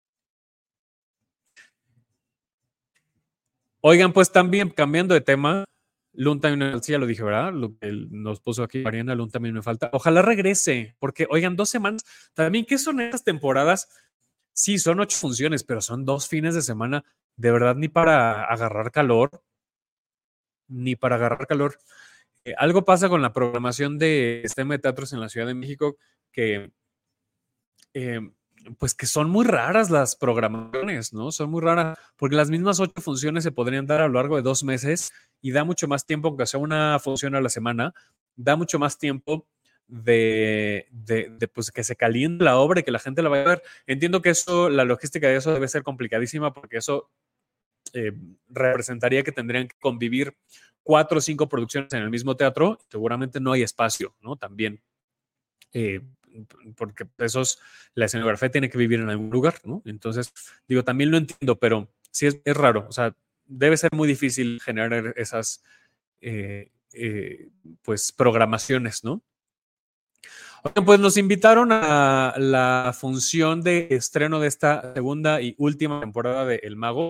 Oigan, pues también cambiando de tema, Loon también, sí, ya lo dije, ¿verdad? Lo que nos puso aquí Mariana, Loon también me falta. Ojalá regrese, porque, oigan, dos semanas, también, ¿qué son estas temporadas? Sí, son ocho funciones, pero son dos fines de semana, de verdad, ni para agarrar calor, ni para agarrar calor. Eh, algo pasa con la programación de sistema de teatros en la Ciudad de México que, eh, pues que son muy raras las programaciones, ¿no? Son muy raras, porque las mismas ocho funciones se podrían dar a lo largo de dos meses y da mucho más tiempo, aunque sea una función a la semana, da mucho más tiempo de, de, de pues, que se caliente la obra y que la gente la vaya a ver. Entiendo que eso, la logística de eso debe ser complicadísima porque eso eh, representaría que tendrían que convivir cuatro o cinco producciones en el mismo teatro. Seguramente no hay espacio, ¿no? También. Eh, porque esos, la escenografía tiene que vivir en algún lugar, ¿no? Entonces, digo, también lo entiendo, pero sí es, es raro, o sea, debe ser muy difícil generar esas, eh, eh, pues, programaciones, ¿no? Oigan, pues nos invitaron a la función de estreno de esta segunda y última temporada de El Mago.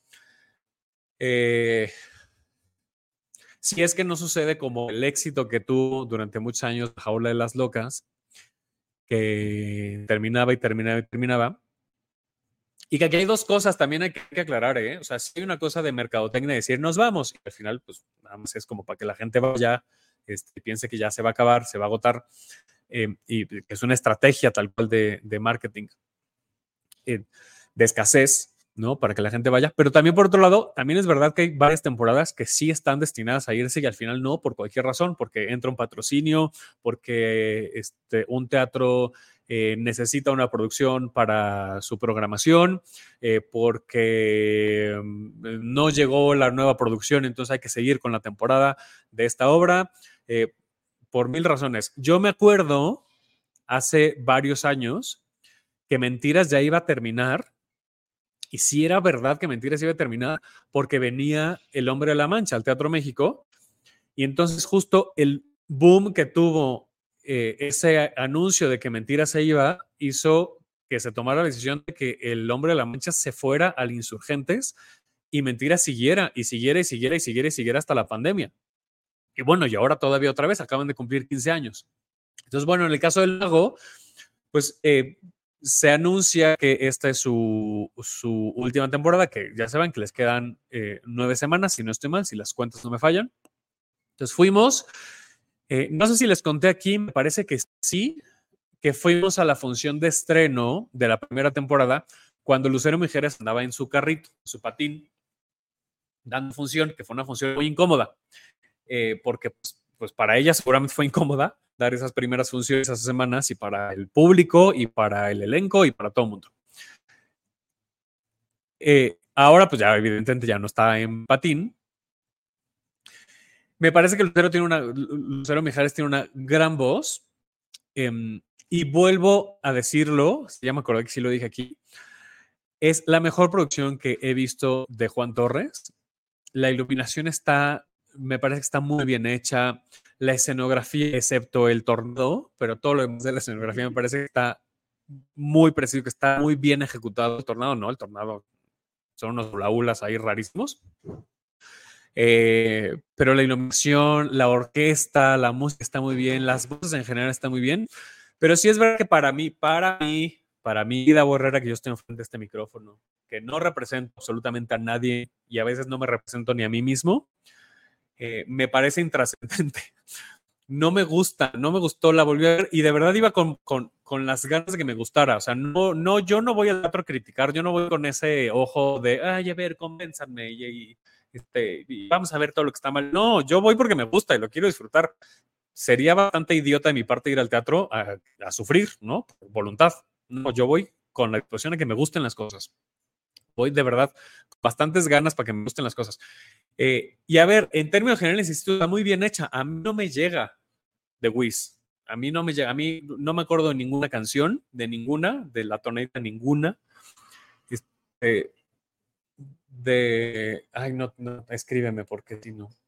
Eh, si es que no sucede como el éxito que tuvo durante muchos años La Jaula de las Locas, que terminaba y terminaba y terminaba. Y que aquí hay dos cosas también hay que aclarar, ¿eh? O sea, si hay una cosa de mercadotecnia, decir nos vamos, y al final, pues nada más es como para que la gente vaya, este, piense que ya se va a acabar, se va a agotar, eh, y que es una estrategia tal cual de, de marketing, eh, de escasez, ¿no? Para que la gente vaya. Pero también, por otro lado, también es verdad que hay varias temporadas que sí están destinadas a irse y al final no, por cualquier razón, porque entra un patrocinio, porque este, un teatro eh, necesita una producción para su programación, eh, porque no llegó la nueva producción, entonces hay que seguir con la temporada de esta obra, eh, por mil razones. Yo me acuerdo hace varios años que Mentiras ya iba a terminar, y sí era verdad que Mentiras iba a terminar porque venía El Hombre de la Mancha al Teatro México, y entonces justo el boom que tuvo eh, ese anuncio de que Mentiras se iba hizo que se tomara la decisión de que El Hombre de la Mancha se fuera al Insurgentes y Mentiras siguiera y siguiera y siguiera y siguiera y siguiera hasta la pandemia. Y bueno, y ahora todavía otra vez, acaban de cumplir quince años. Entonces, bueno, en el caso del Lago, pues eh, se anuncia que esta es su, su última temporada, que ya saben que les quedan eh, nueve semanas, si no estoy mal, si las cuentas no me fallan. Entonces fuimos, eh, no sé si les conté aquí, me parece que sí, que fuimos a la función de estreno de la primera temporada cuando Lucero Mijares andaba en su carrito, su patín, dando función, que fue una función muy incómoda, eh, porque pues, pues para ella seguramente fue incómoda dar esas primeras funciones esas semanas, y para el público y para el elenco y para todo el mundo. Eh, ahora pues ya evidentemente ya no está en patín. Me parece que Lucero tiene una, Lucero Mijares tiene una gran voz, eh, y vuelvo a decirlo, ya me acordé que sí lo dije aquí, es la mejor producción que he visto de Juan Torres. La iluminación está, me parece que está muy bien hecha, la escenografía, excepto el tornado, pero todo lo demás de la escenografía me parece que está muy preciso, que está muy bien ejecutado. El tornado no, el tornado son unos hulahulas ahí rarísimos. Eh, pero la iluminación, la orquesta, la música está muy bien, las voces en general están muy bien. Pero sí es verdad que para mí, para mí, para mi vida Borrera, que yo estoy enfrente de este micrófono, que no represento absolutamente a nadie y a veces no me represento ni a mí mismo, eh, me parece intrascendente. No me gusta, no me gustó, la volví a ver y de verdad iba con, con, con las ganas de que me gustara. O sea, no, no, yo no voy al teatro a criticar, yo no voy con ese ojo de, ay, a ver, convénzanme y, y, este, y vamos a ver todo lo que está mal. No, yo voy porque me gusta y lo quiero disfrutar. Sería bastante idiota de mi parte ir al teatro a, a sufrir, ¿no? Por voluntad. No, yo voy con la expresión de que me gusten las cosas. Voy de verdad con bastantes ganas para que me gusten las cosas. Eh, y a ver, en términos generales, está muy bien hecha. A mí no me llega de Wiz. A mí no me llega, a mí no me acuerdo de ninguna canción, de ninguna, de La Tonadita, ninguna. Este, de, ay, no, no, escríbeme porque si no.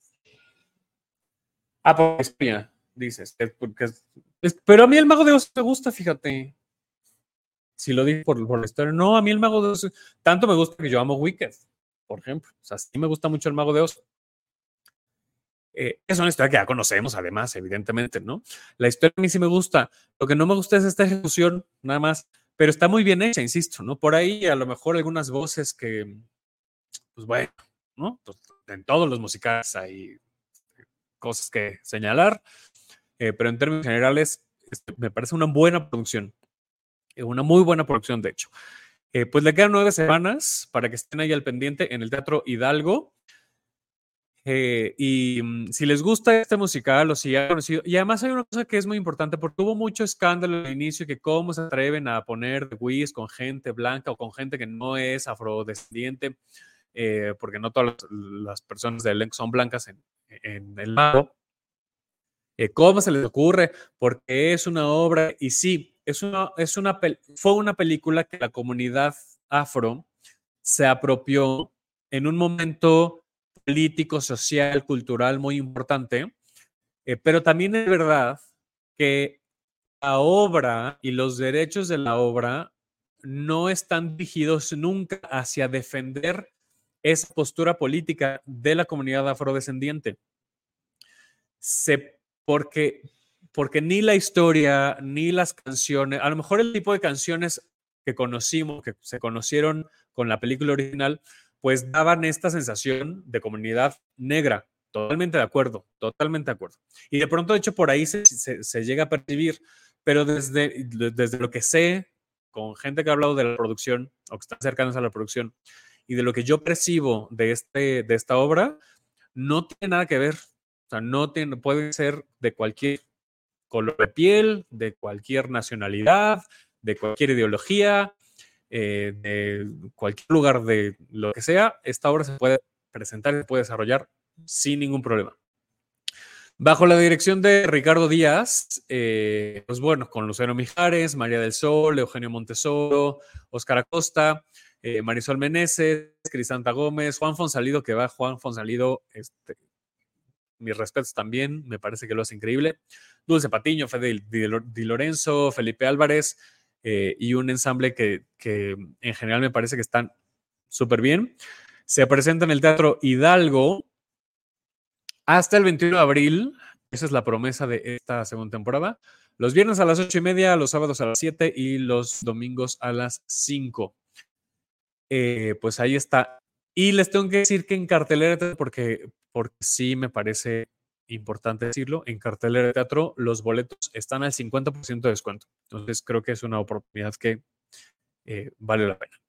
Ah, por España, dices. Porque es, es, pero a mí el Mago de Oz me gusta, fíjate. Si lo digo por, por la historia. No, a mí el Mago de Oz, tanto me gusta que yo amo Wicked, por ejemplo. O sea, sí me gusta mucho el Mago de Oz. Eh, es una historia que ya conocemos, además, evidentemente, ¿no? La historia a mí sí me gusta. Lo que no me gusta es esta ejecución, nada más. Pero está muy bien hecha, insisto, ¿no? Por ahí a lo mejor algunas voces que, pues bueno, ¿no? Pues, en todos los musicales hay cosas que señalar, eh, pero en términos generales este, me parece una buena producción, eh, una muy buena producción, de hecho. Eh, pues le quedan nueve semanas para que estén ahí al pendiente en el Teatro Hidalgo. Eh, y um, si les gusta este musical o si ya han conocido, y además hay una cosa que es muy importante porque hubo mucho escándalo al inicio, que cómo se atreven a poner The Wiz con gente blanca o con gente que no es afrodescendiente, eh, porque no todas las, las personas del elenco son blancas en, en el lado. Eh, ¿Cómo se les ocurre? Porque es una obra, y sí, es una, es una, fue una película que la comunidad afro se apropió en un momento político, social, cultural muy importante, eh, pero también es verdad que la obra y los derechos de la obra no están dirigidos nunca hacia defender esa postura política de la comunidad afrodescendiente. Se, porque, porque ni la historia, ni las canciones, a lo mejor el tipo de canciones que conocimos, que se conocieron con la película original, pues daban esta sensación de comunidad negra. Totalmente de acuerdo, totalmente de acuerdo. Y de pronto, de hecho, por ahí se, se, se llega a percibir, pero desde, desde lo que sé, con gente que ha hablado de la producción, o que está cercanos a la producción, y de lo que yo percibo de, este, de esta obra, no tiene nada que ver. O sea, no tiene, puede ser de cualquier color de piel, de cualquier nacionalidad, de cualquier ideología, eh, de cualquier lugar de lo que sea. Esta obra se puede presentar y se puede desarrollar sin ningún problema. Bajo la dirección de Ricardo Díaz, eh, pues bueno, con Luciano Mijares, María del Sol, Eugenio Montesoro, Óscar Acosta, eh, Marisol Meneses, Crisanta Gómez, Juan Fonsalido, que va Juan Fonsalido, este, mis respetos también, me parece que lo hace increíble. Dulce Patiño, Fede Di, Di Lorenzo, Felipe Álvarez, eh, y un ensamble que, que en general me parece que están súper bien. Se presenta en el Teatro Hidalgo hasta el veintiuno de abril. Esa es la promesa de esta segunda temporada. Los viernes a las ocho y media, los sábados a las siete y los domingos a las cinco. Eh, pues ahí está. Y les tengo que decir que en cartelera, porque, porque sí me parece importante decirlo, en cartelera de teatro los boletos están al cincuenta por ciento de descuento. Entonces creo que es una oportunidad que eh, vale la pena.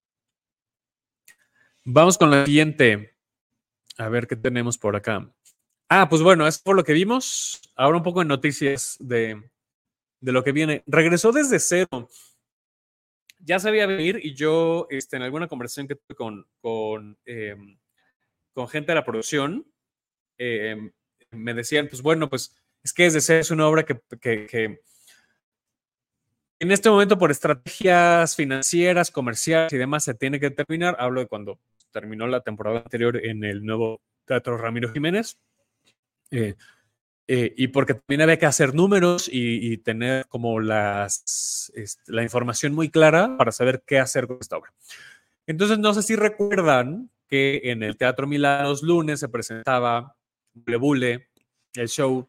Vamos con la siguiente. A ver qué tenemos por acá. Ah, pues bueno, eso fue lo que vimos. Ahora un poco de noticias de, de lo que viene. Regresó Desde Cero. Ya sabía venir y yo este, en alguna conversación que tuve con, con, eh, con gente de la producción, eh, me decían, pues bueno, pues es que Desde Cero es una obra que, que, que en este momento por estrategias financieras, comerciales y demás se tiene que terminar. Hablo de cuando terminó la temporada anterior en el nuevo Teatro Ramiro Jiménez. Eh, eh, y porque también había que hacer números y, y tener como las, este, la información muy clara para saber qué hacer con esta obra. Entonces, no sé si recuerdan que en el Teatro Milán los lunes se presentaba Bule Bule, el show.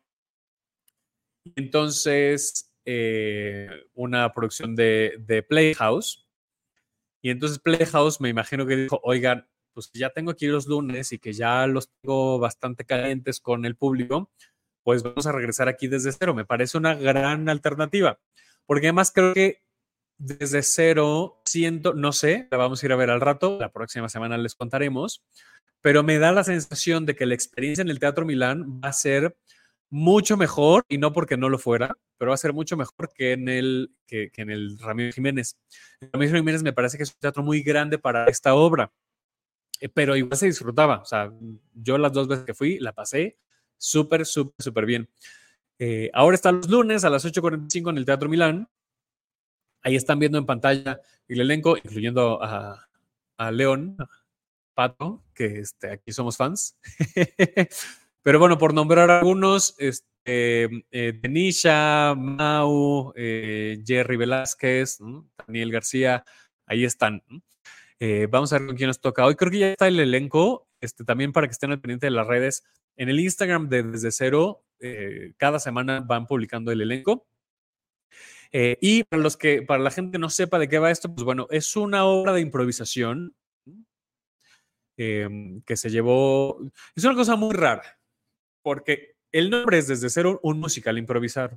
Entonces, eh, una producción de, de Playhouse. Y entonces Playhouse me imagino que dijo, oigan, pues ya tengo aquí los lunes y que ya los tengo bastante calientes con el público, pues vamos a regresar aquí Desde Cero. Me parece una gran alternativa. Porque además creo que Desde Cero, siento, no sé, la vamos a ir a ver al rato, la próxima semana les contaremos, pero me da la sensación de que la experiencia en el Teatro Milán va a ser mucho mejor, y no porque no lo fuera, pero va a ser mucho mejor que en el, que, que en el Ramiro Jiménez. El Ramiro Jiménez me parece que es un teatro muy grande para esta obra, eh, pero igual se disfrutaba. O sea, yo las dos veces que fui la pasé súper, súper, súper bien. Eh, ahora está los lunes a las ocho cuarenta y cinco en el Teatro Milán. Ahí están viendo en pantalla el elenco, incluyendo a, a León, Pato, que este, aquí somos fans. Pero bueno, por nombrar algunos, este, eh, Denisha, Mau, eh, Jerry Velázquez, ¿no? Daniel García, ahí están. ¿no? Eh, vamos a ver con quién nos toca. Hoy creo que ya está el elenco, este, también para que estén al pendiente de las redes. En el Instagram de Desde Cero, eh, cada semana van publicando el elenco. Eh, y para los que, para la gente que no sepa de qué va esto, pues bueno, es una obra de improvisación eh, que se llevó. Es una cosa muy rara, porque el nombre es Desde Cero, un musical improvisar.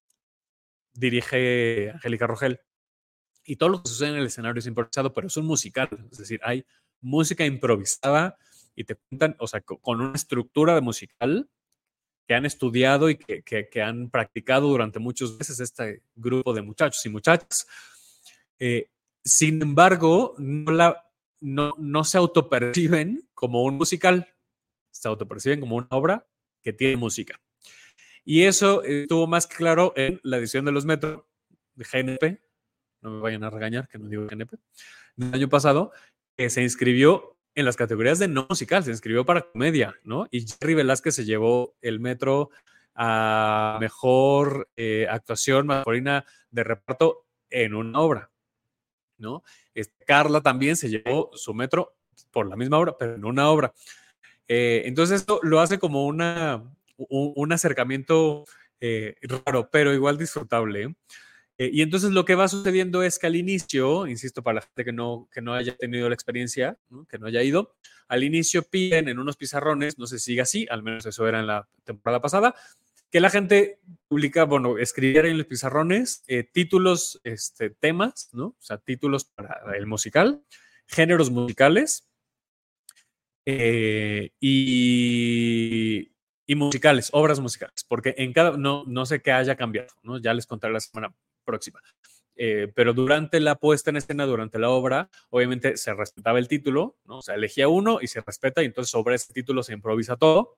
Dirige Angélica Rogel. Y todo lo que sucede en el escenario es improvisado, pero es un musical. Es decir, hay música improvisada y te cuentan, o sea, con una estructura de musical que han estudiado y que, que, que han practicado durante muchos meses este grupo de muchachos y muchachas. Eh, sin embargo, no, la, no, no se autoperciben como un musical, se autoperciben como una obra que tiene música. Y eso estuvo más claro en la edición de los Metro de G N P, no me vayan a regañar que no digo G N P, el año pasado, que se inscribió en las categorías de no musical, se inscribió para comedia, ¿no? Y Jerry Velázquez se llevó el Metro a mejor eh, actuación masculina de reparto en una obra, ¿no? Este, Carla también se llevó su Metro por la misma obra, pero en una obra. Eh, entonces esto lo hace como una, un, un acercamiento eh, raro, pero igual disfrutable. ¿eh? Eh, y entonces lo que va sucediendo es que al inicio, insisto, para la gente que no, que no haya tenido la experiencia, ¿no? que no haya ido, al inicio piden en unos pizarrones, no sé si sigue así, al menos eso era en la temporada pasada, que la gente publica, bueno, escribiera en los pizarrones eh, títulos, este, temas, ¿no? O sea, títulos para el musical, géneros musicales, eh, y, y musicales, obras musicales, porque en cada, no, no sé qué haya cambiado, ¿no? Ya les contaré la semana próxima. Eh, pero durante la puesta en escena, durante la obra, obviamente se respetaba el título, ¿no? O sea, elegía uno y se respeta, y entonces sobre ese título se improvisa todo.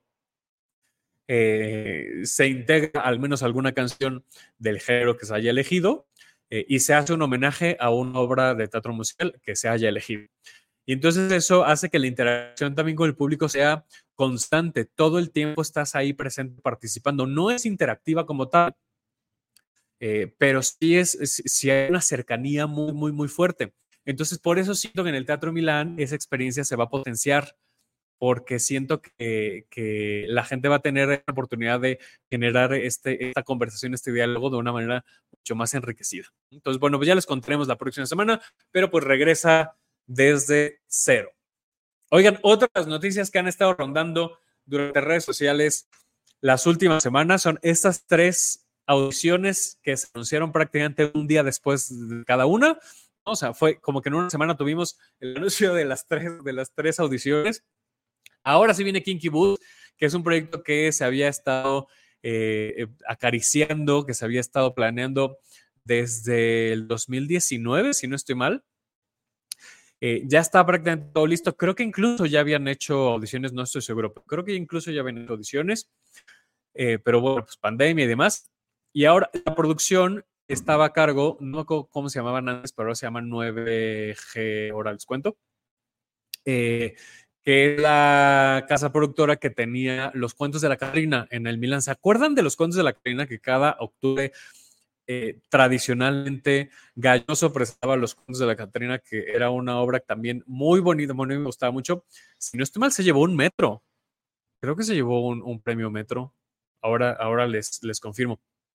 Eh, se integra al menos alguna canción del género que se haya elegido, eh, y se hace un homenaje a una obra de teatro musical que se haya elegido. Y entonces eso hace que la interacción también con el público sea constante. Todo el tiempo estás ahí presente participando. No es interactiva como tal, eh, pero sí, es, sí hay una cercanía muy, muy, muy fuerte. Entonces, por eso siento que en el Teatro Milán esa experiencia se va a potenciar, porque siento que, que la gente va a tener la oportunidad de generar este, esta conversación, este diálogo de una manera mucho más enriquecida. Entonces, bueno, pues ya les contaremos la próxima semana, pero pues regresa desde cero. Oigan, otras noticias que han estado rondando durante redes sociales las últimas semanas son estas tres audiciones que se anunciaron prácticamente un día después de cada una. O sea, fue como que en una semana tuvimos el anuncio de las tres, de las tres audiciones. Ahora sí viene Kinky Boots, que es un proyecto que se había estado eh, acariciando, que se había estado planeando desde el dos mil diecinueve, si no estoy mal. Eh, ya está prácticamente todo listo. Creo que incluso ya habían hecho audiciones, no estoy seguro, pero creo que incluso ya habían hecho audiciones. Eh, pero bueno, pues pandemia y demás. Y ahora la producción estaba a cargo, no cómo se llamaban antes, pero ahora se llaman nueve G, ahora les cuento. Eh, que es la casa productora que tenía Los Cuentos de la Catrina en el Milán. ¿Se acuerdan de Los Cuentos de la Catrina, que cada octubre eh, tradicionalmente Galloso presentaba Los Cuentos de la Catrina, que era una obra también muy bonita, bueno, me gustaba mucho? Si no estoy mal, se llevó un metro. Creo que se llevó un, un premio metro. Ahora, ahora les, les confirmo.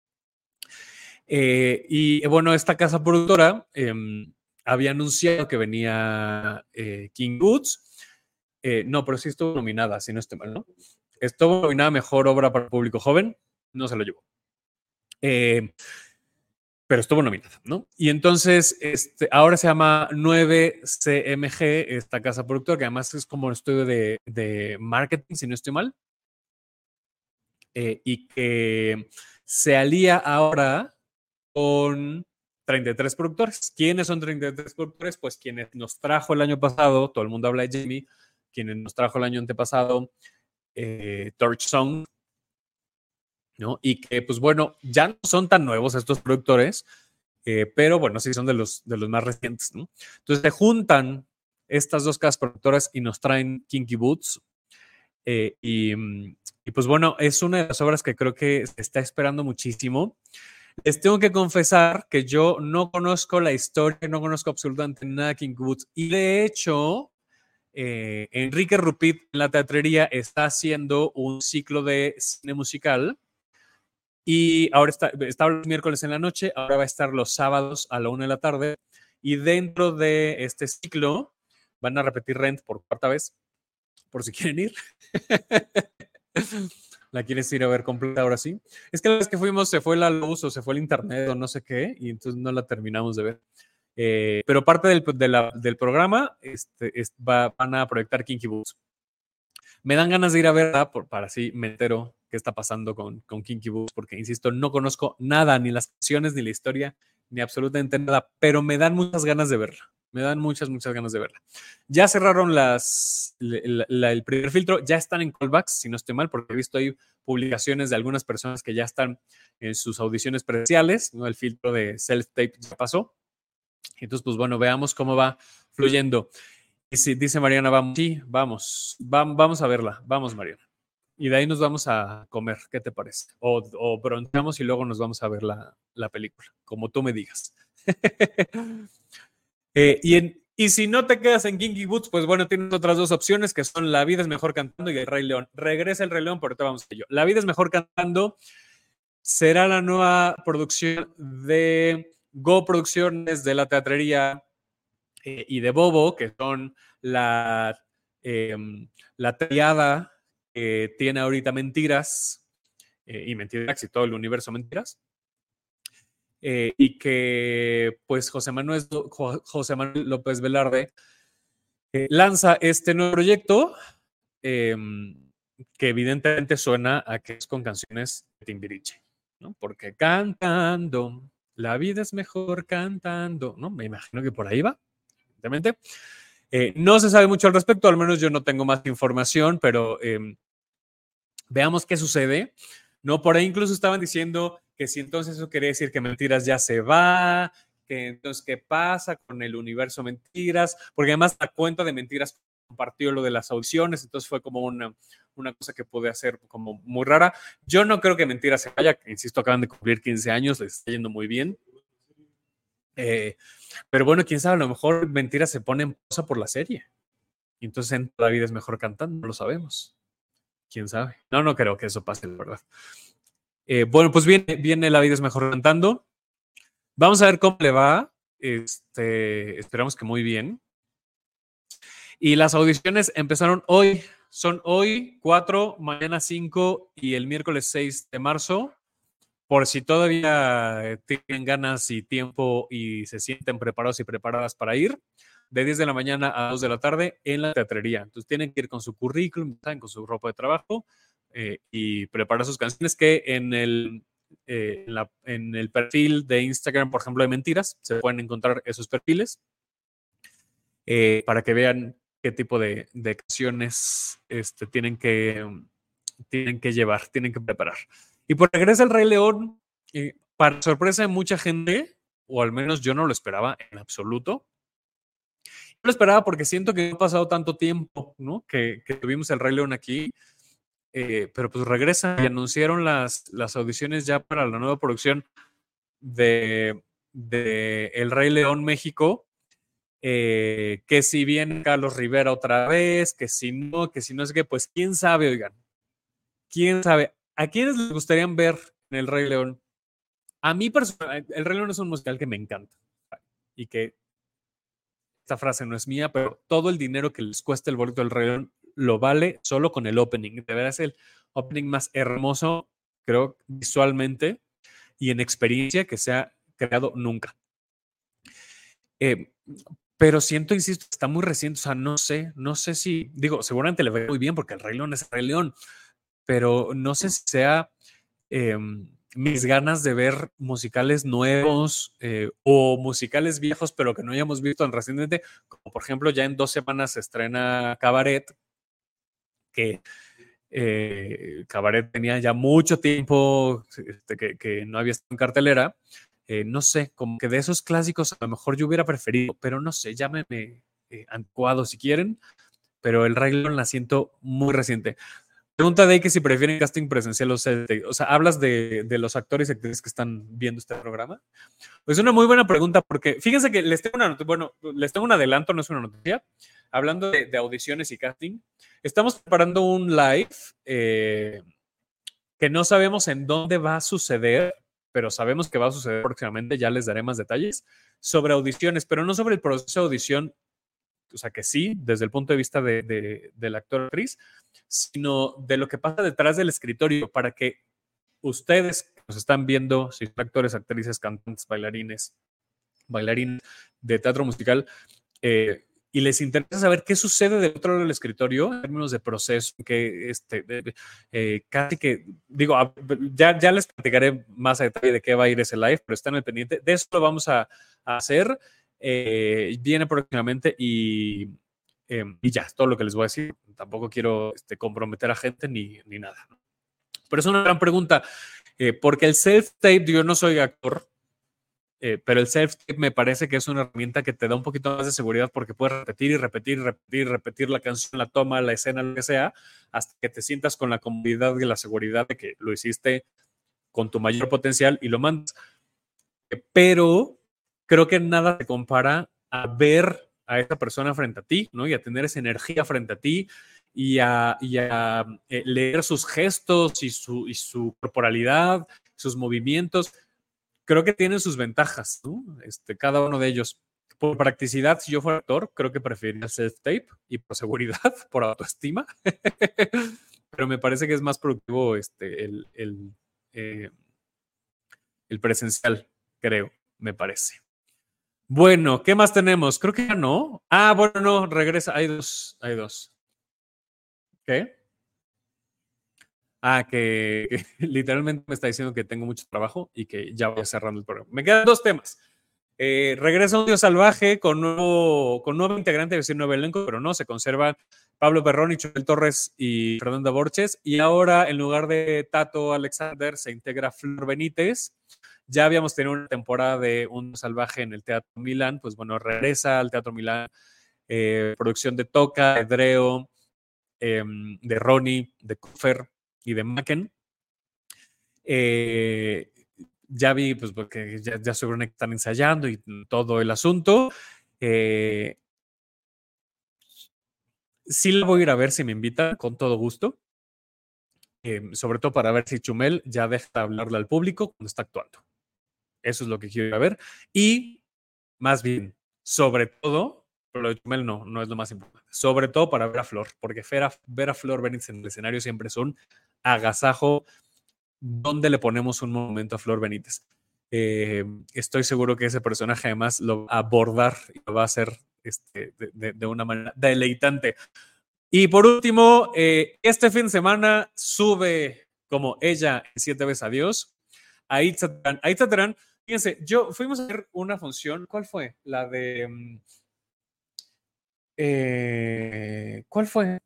Eh, y bueno, esta casa productora eh, había anunciado que venía eh, King Boots. Eh, no, pero sí estuvo nominada, si no estoy mal, ¿no? Estuvo nominada a Mejor Obra para Público Joven, no se lo llevó. Eh, pero estuvo nominada, ¿no? Y entonces, este, ahora se llama nueve C M G, esta casa productora, que además es como un estudio de, de marketing, si no estoy mal, eh, y que se alía ahora con treinta y tres productores. ¿Quiénes son treinta y tres productores? Pues quienes nos trajo el año pasado, todo el mundo habla de Jamie, quienes nos trajo el año antepasado, eh, Torch Song, ¿no? Y que, pues bueno, ya no son tan nuevos estos productores, eh, pero bueno, sí son de los, de los más recientes, ¿no? Entonces se juntan estas dos casas productoras y nos traen Kinky Boots. Eh, y, y pues bueno, es una de las obras que creo que se está esperando muchísimo. Les tengo que confesar que yo no conozco la historia, no conozco absolutamente nada de Kinky Boots. Y de hecho, eh, Enrique Rupit en la teatrería está haciendo un ciclo de cine musical. Y ahora está, está los miércoles en la noche, ahora va a estar los sábados a la una de la tarde. Y dentro de este ciclo van a repetir Rent por cuarta vez, por si quieren ir. ¿La quieres ir a ver completa ahora sí? Es que la vez que fuimos se fue la luz o se fue el internet o no sé qué, y entonces no la terminamos de ver. Eh, pero parte del, de la, del programa este, es, va, van a proyectar Kinky Boots. Me dan ganas de ir a verla por, para así me entero qué está pasando con, con Kinky Boots, porque insisto, no conozco nada, ni las canciones, ni la historia, ni absolutamente nada, pero me dan muchas ganas de verla. Me dan muchas, muchas ganas de verla. Ya cerraron las, la, la, el primer filtro, ya están en callbacks, si no estoy mal, porque he visto ahí publicaciones de algunas personas que ya están en sus audiciones presenciales, ¿no? El filtro de self-tape ya pasó. Entonces, pues bueno, veamos cómo va fluyendo. Y si dice Mariana, vamos, sí, vamos, vamos, vamos a verla, vamos, Mariana. Y de ahí nos vamos a comer, ¿qué te parece? O, o bronceamos y luego nos vamos a ver la, la película, como tú me digas. eh, y, en, y si no te quedas en Kinky Boots, pues bueno, tienes otras dos opciones que son La Vida es Mejor Cantando y El Rey León. Regresa El Rey León, pero ahorita vamos a ello. La Vida es Mejor Cantando será la nueva producción de Go Producciones, de la teatrería eh, y de Bobo, que son la, eh, la triada que tiene ahorita Mentiras eh, y Mentiras y todo el universo Mentiras. Eh, y que pues José Manuel, José Manuel López Velarde eh, lanza este nuevo proyecto eh, que evidentemente suena a que es con canciones de Timbiriche, ¿no? Porque cantando, la vida es mejor cantando, ¿no? Me imagino que por ahí va, evidentemente. Eh, no se sabe mucho al respecto, al menos yo no tengo más información, pero eh, veamos qué sucede, ¿no? Por ahí incluso estaban diciendo que si entonces eso quería decir que Mentiras ya se va, que entonces qué pasa con el universo Mentiras, porque además la cuenta de Mentiras compartió lo de las audiciones, entonces fue como una, una cosa que pude hacer como muy rara. Yo no creo que Mentiras se vaya, insisto, acaban de cumplir quince años, les está yendo muy bien. Eh, pero bueno, quién sabe, a lo mejor Mentiras se pone en pausa por la serie. Y entonces en La vida es mejor cantando, no lo sabemos. ¿Quién sabe? No, no creo que eso pase, la verdad. Eh, bueno, pues viene, viene La vida es mejor cantando. Vamos a ver cómo le va. Este, esperamos que muy bien. Y las audiciones empezaron hoy. Son hoy cuatro, mañana cinco y el miércoles seis de marzo. Por si todavía tienen ganas y tiempo y se sienten preparados y preparadas para ir, de diez de la mañana a dos de la tarde en la teatrería. Entonces tienen que ir con su currículum, con su ropa de trabajo eh, y preparar sus canciones que en el, eh, en, la, en el perfil de Instagram, por ejemplo, de Mentiras, se pueden encontrar esos perfiles eh, para que vean qué tipo de, de canciones este, tienen, que, tienen que llevar, tienen que preparar. Y por regresa el Rey León, eh, para sorpresa de mucha gente, o al menos yo no lo esperaba en absoluto. No lo esperaba porque siento que no ha pasado tanto tiempo, ¿no? Que, que tuvimos el Rey León aquí, eh, pero pues regresa y anunciaron las, las audiciones ya para la nueva producción de, de El Rey León México. Eh, que si viene Carlos Rivera otra vez, que si no, que si no es que, pues quién sabe, oigan, quién sabe. ¿A quiénes les gustaría ver en El Rey León? A mí personalmente, El Rey León es un musical que me encanta y que esta frase no es mía, pero todo el dinero que les cuesta el boleto del Rey León lo vale solo con el opening. De verdad es el opening más hermoso, creo, visualmente y en experiencia que se ha creado nunca. Eh, pero siento, insisto, está muy reciente, o sea, no sé, no sé si, digo, seguramente le va muy bien porque el Rey León es el Rey León, pero no sé si sea eh, mis ganas de ver musicales nuevos eh, o musicales viejos, pero que no hayamos visto tan recientemente, como por ejemplo, ya en dos semanas se estrena Cabaret, que eh, Cabaret tenía ya mucho tiempo este, que, que no había estado en cartelera. Eh, no sé, como que de esos clásicos a lo mejor yo hubiera preferido, pero no sé, llámeme eh, anticuado si quieren, pero el Rey León la siento muy reciente. Pregunta de que si prefieren casting presencial o sea, o sea hablas de, de los actores y actrices que están viendo este programa. Pues una muy buena pregunta porque fíjense que les tengo una noticia, bueno, les tengo un adelanto, no es una noticia, hablando de, de audiciones y casting. Estamos preparando un live eh, que no sabemos en dónde va a suceder, pero sabemos que va a suceder próximamente, ya les daré más detalles, sobre audiciones, pero no sobre el proceso de audición, o sea que sí, desde el punto de vista de, de, del actor o actriz, sino de lo que pasa detrás del escritorio para que ustedes que nos están viendo, si son actores, actrices, cantantes, bailarines, bailarines de teatro musical, eh, y les interesa saber qué sucede del otro lado del escritorio en términos de proceso, que este, de, eh, casi que, digo, ya, ya les platicaré más a detalle de qué va a ir ese live, pero están al pendiente. De eso lo vamos a, a hacer. Eh, viene próximamente y, eh, y ya, es todo lo que les voy a decir. Tampoco quiero este, comprometer a gente ni, ni nada. Pero es una gran pregunta, eh, porque el self-tape, yo no soy actor, Eh, pero el self-tape me parece que es una herramienta que te da un poquito más de seguridad porque puedes repetir y repetir y repetir y repetir la canción, la toma, la escena, lo que sea, hasta que te sientas con la comodidad y la seguridad de que lo hiciste con tu mayor potencial y lo mandas. Pero creo que nada se compara a ver a esa persona frente a ti, ¿no? Y a tener esa energía frente a ti y a, y a eh, leer sus gestos y su, y su corporalidad, sus movimientos. Creo que tienen sus ventajas, ¿no? Este, cada uno de ellos. Por practicidad, si yo fuera actor, creo que preferiría self-tape y por seguridad, por autoestima. Pero me parece que es más productivo este, el, el, eh, el presencial, creo, me parece. Bueno, ¿qué más tenemos? Creo que ya no. Ah, bueno, no, regresa. Hay dos. Hay dos. ¿Qué? Ah, que, que literalmente me está diciendo que tengo mucho trabajo y que ya voy cerrando el programa. Me quedan dos temas. Eh, regresa un Dios Salvaje con nuevo, con nuevo integrante, es decir, nuevo elenco, pero no, se conservan Pablo Perroni, Chubel Torres y Fernanda Borges. Y ahora, en lugar de Tato Alexander, se integra Flor Benítez. Ya habíamos tenido una temporada de Un Dios Salvaje en el Teatro Milán, pues bueno, regresa al Teatro Milán, eh, producción de Toca, de Dreo, eh, de Ronnie, de Kuffer y de Macken. Eh, ya vi, pues, porque ya, ya seguro que están ensayando y todo el asunto. Eh, sí la voy a ir a ver si me invitan, con todo gusto. Eh, sobre todo para ver si Chumel ya deja de hablarle al público cuando está actuando. Eso es lo que quiero ir a ver. Y más bien, sobre todo, pero lo de Chumel no, no es lo más importante. Sobre todo para ver a Flor, porque ver a, ver a Flor Benítez en el escenario siempre es un agasajo. ¿Dónde le ponemos un monumento a Flor Benítez? Eh, estoy seguro que ese personaje además lo va a abordar y lo va a hacer este, de, de, de, una manera deleitante. Y por último, eh, este fin de semana sube como ella en Siete veces a Dios a Itza Terán. A Itza Terán, fíjense, yo fuimos a ver una función, ¿cuál fue? La de... Eh, ¿Cuál fue?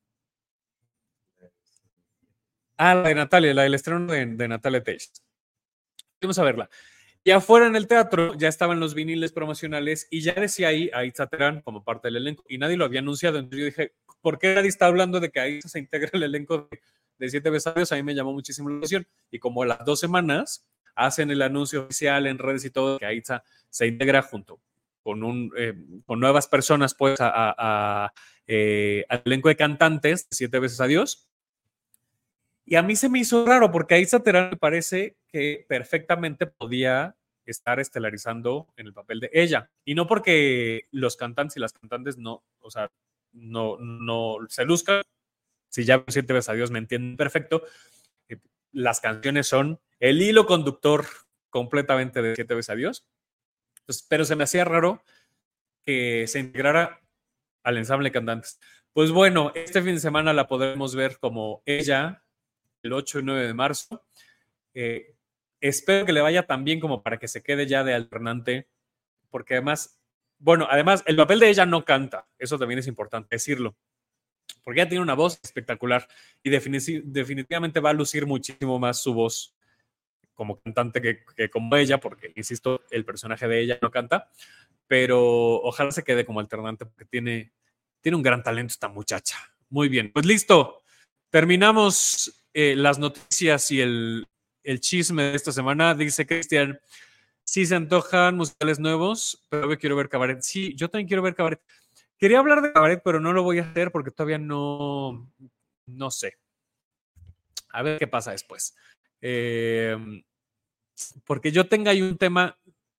Ah, la de Natalia, la del estreno de, de Natalia Teix. Fuimos a verla. Y afuera en el teatro ya estaban los viniles promocionales y ya decía ahí a Itza Terán como parte del elenco y nadie lo había anunciado. Entonces yo dije, ¿por qué nadie está hablando de que ahí se integra el elenco de, de Siete veces a Dios? A mí me llamó muchísimo la atención. Y como a las dos semanas hacen el anuncio oficial en redes y todo, que Aitza se integra junto con, un, eh, con nuevas personas pues a, a, a, eh, al elenco de cantantes de Siete veces a Dios. Y a mí se me hizo raro porque Aitza Terán me parece que perfectamente podía estar estelarizando en el papel de ella. Y no porque los cantantes y las cantantes no, o sea, no, no se luzcan. Si ya Siete veces a Dios me entienden perfecto. Las canciones son el hilo conductor completamente de Siete veces a Dios. Pues, pero se me hacía raro que se integrara al ensamble de cantantes. Pues bueno, este fin de semana la podremos ver como ella, el ocho y nueve de marzo. Eh, espero que le vaya tan bien como para que se quede ya de alternante, porque además, bueno, además el papel de ella no canta, eso también es importante decirlo, porque ella tiene una voz espectacular y definitiv- definitivamente va a lucir muchísimo más su voz como cantante que, que como ella, porque, insisto, el personaje de ella no canta, pero ojalá se quede como alternante porque tiene, tiene un gran talento esta muchacha. Muy bien, pues listo, terminamos eh, las noticias y el, el chisme de esta semana. Dice Cristian, sí se antojan musicales nuevos, pero yo quiero ver Cabaret. Sí, yo también quiero ver Cabaret. Quería hablar de Cabaret, pero no lo voy a hacer porque todavía no, no sé. A ver qué pasa después. Eh, porque yo tenga ahí un tema,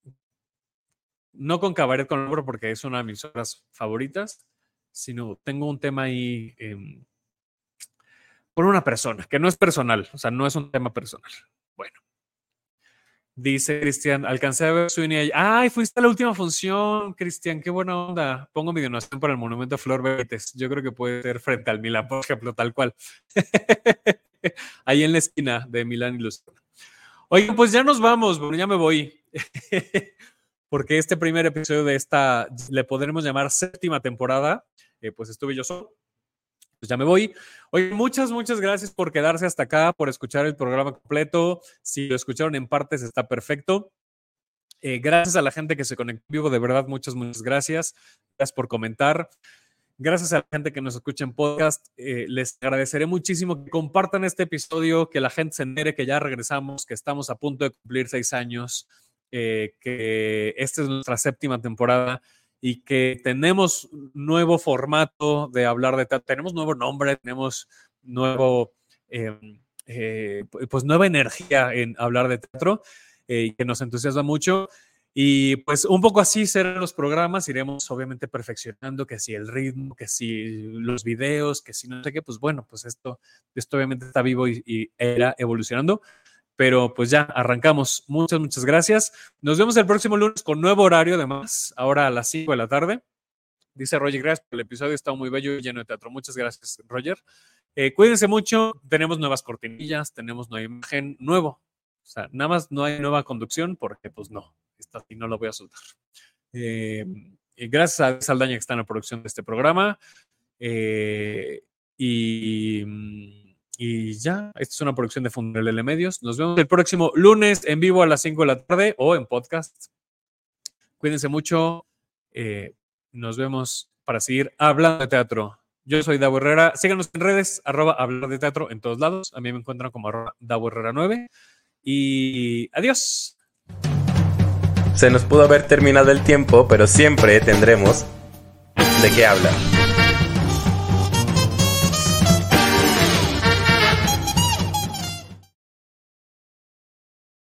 no con Cabaret con Logro, porque es una de mis obras favoritas, sino tengo un tema ahí eh, por una persona, que no es personal, o sea, no es un tema personal. Bueno. Dice Cristian, alcancé a ver Sweeney. Ay, fuiste a la última función, Cristian, qué buena onda. Pongo mi donación para el monumento a Flor Benítez. Yo creo que puede ser frente al Milán, por ejemplo, tal cual. Ahí en la esquina de Milán y Lucerna. Oigan, pues ya nos vamos, bueno, ya me voy. Porque este primer episodio de esta, le podremos llamar séptima temporada, eh, pues estuve yo solo. Pues ya me voy. Oye, muchas, muchas gracias por quedarse hasta acá, por escuchar el programa completo. Si lo escucharon en partes, está perfecto. Eh, gracias a la gente que se conectó vivo, de verdad, muchas, muchas gracias. Gracias por comentar. Gracias a la gente que nos escucha en podcast. Eh, les agradeceré muchísimo que compartan este episodio, que la gente se entere que ya regresamos, que estamos a punto de cumplir seis años, eh, que esta es nuestra séptima temporada y que tenemos nuevo formato de hablar de teatro, tenemos nuevo nombre, tenemos nuevo, eh, eh, pues nueva energía en hablar de teatro eh, y que nos entusiasma mucho. Y pues un poco así serán los programas, iremos obviamente perfeccionando que si el ritmo, que si los videos, que si no sé qué, pues bueno, pues esto, esto obviamente está vivo y, y irá evolucionando. Pero pues ya arrancamos. Muchas, muchas gracias. Nos vemos el próximo lunes con nuevo horario, además, ahora a las cinco de la tarde. Dice Roger, gracias por el episodio, está muy bello y lleno de teatro. Muchas gracias, Roger. Eh, cuídense mucho. Tenemos nuevas cortinillas, tenemos nueva imagen, nuevo. O sea, nada más no hay nueva conducción porque, pues no, esta sí no la voy a soltar. Eh, gracias a Saldaña que está en la producción de este programa. Eh, y, y ya, esta es una producción de Fundel Medios. Nos vemos el próximo lunes en vivo a las cinco de la tarde o en podcast. Cuídense mucho. Eh, nos vemos para seguir hablando de teatro. Yo soy Davo Herrera. Síganos en redes, arroba hablar de teatro en todos lados. A mí me encuentran como arroba Davo Herrera nueve. Y adiós. Se nos pudo haber terminado el tiempo, pero siempre tendremos de qué hablar.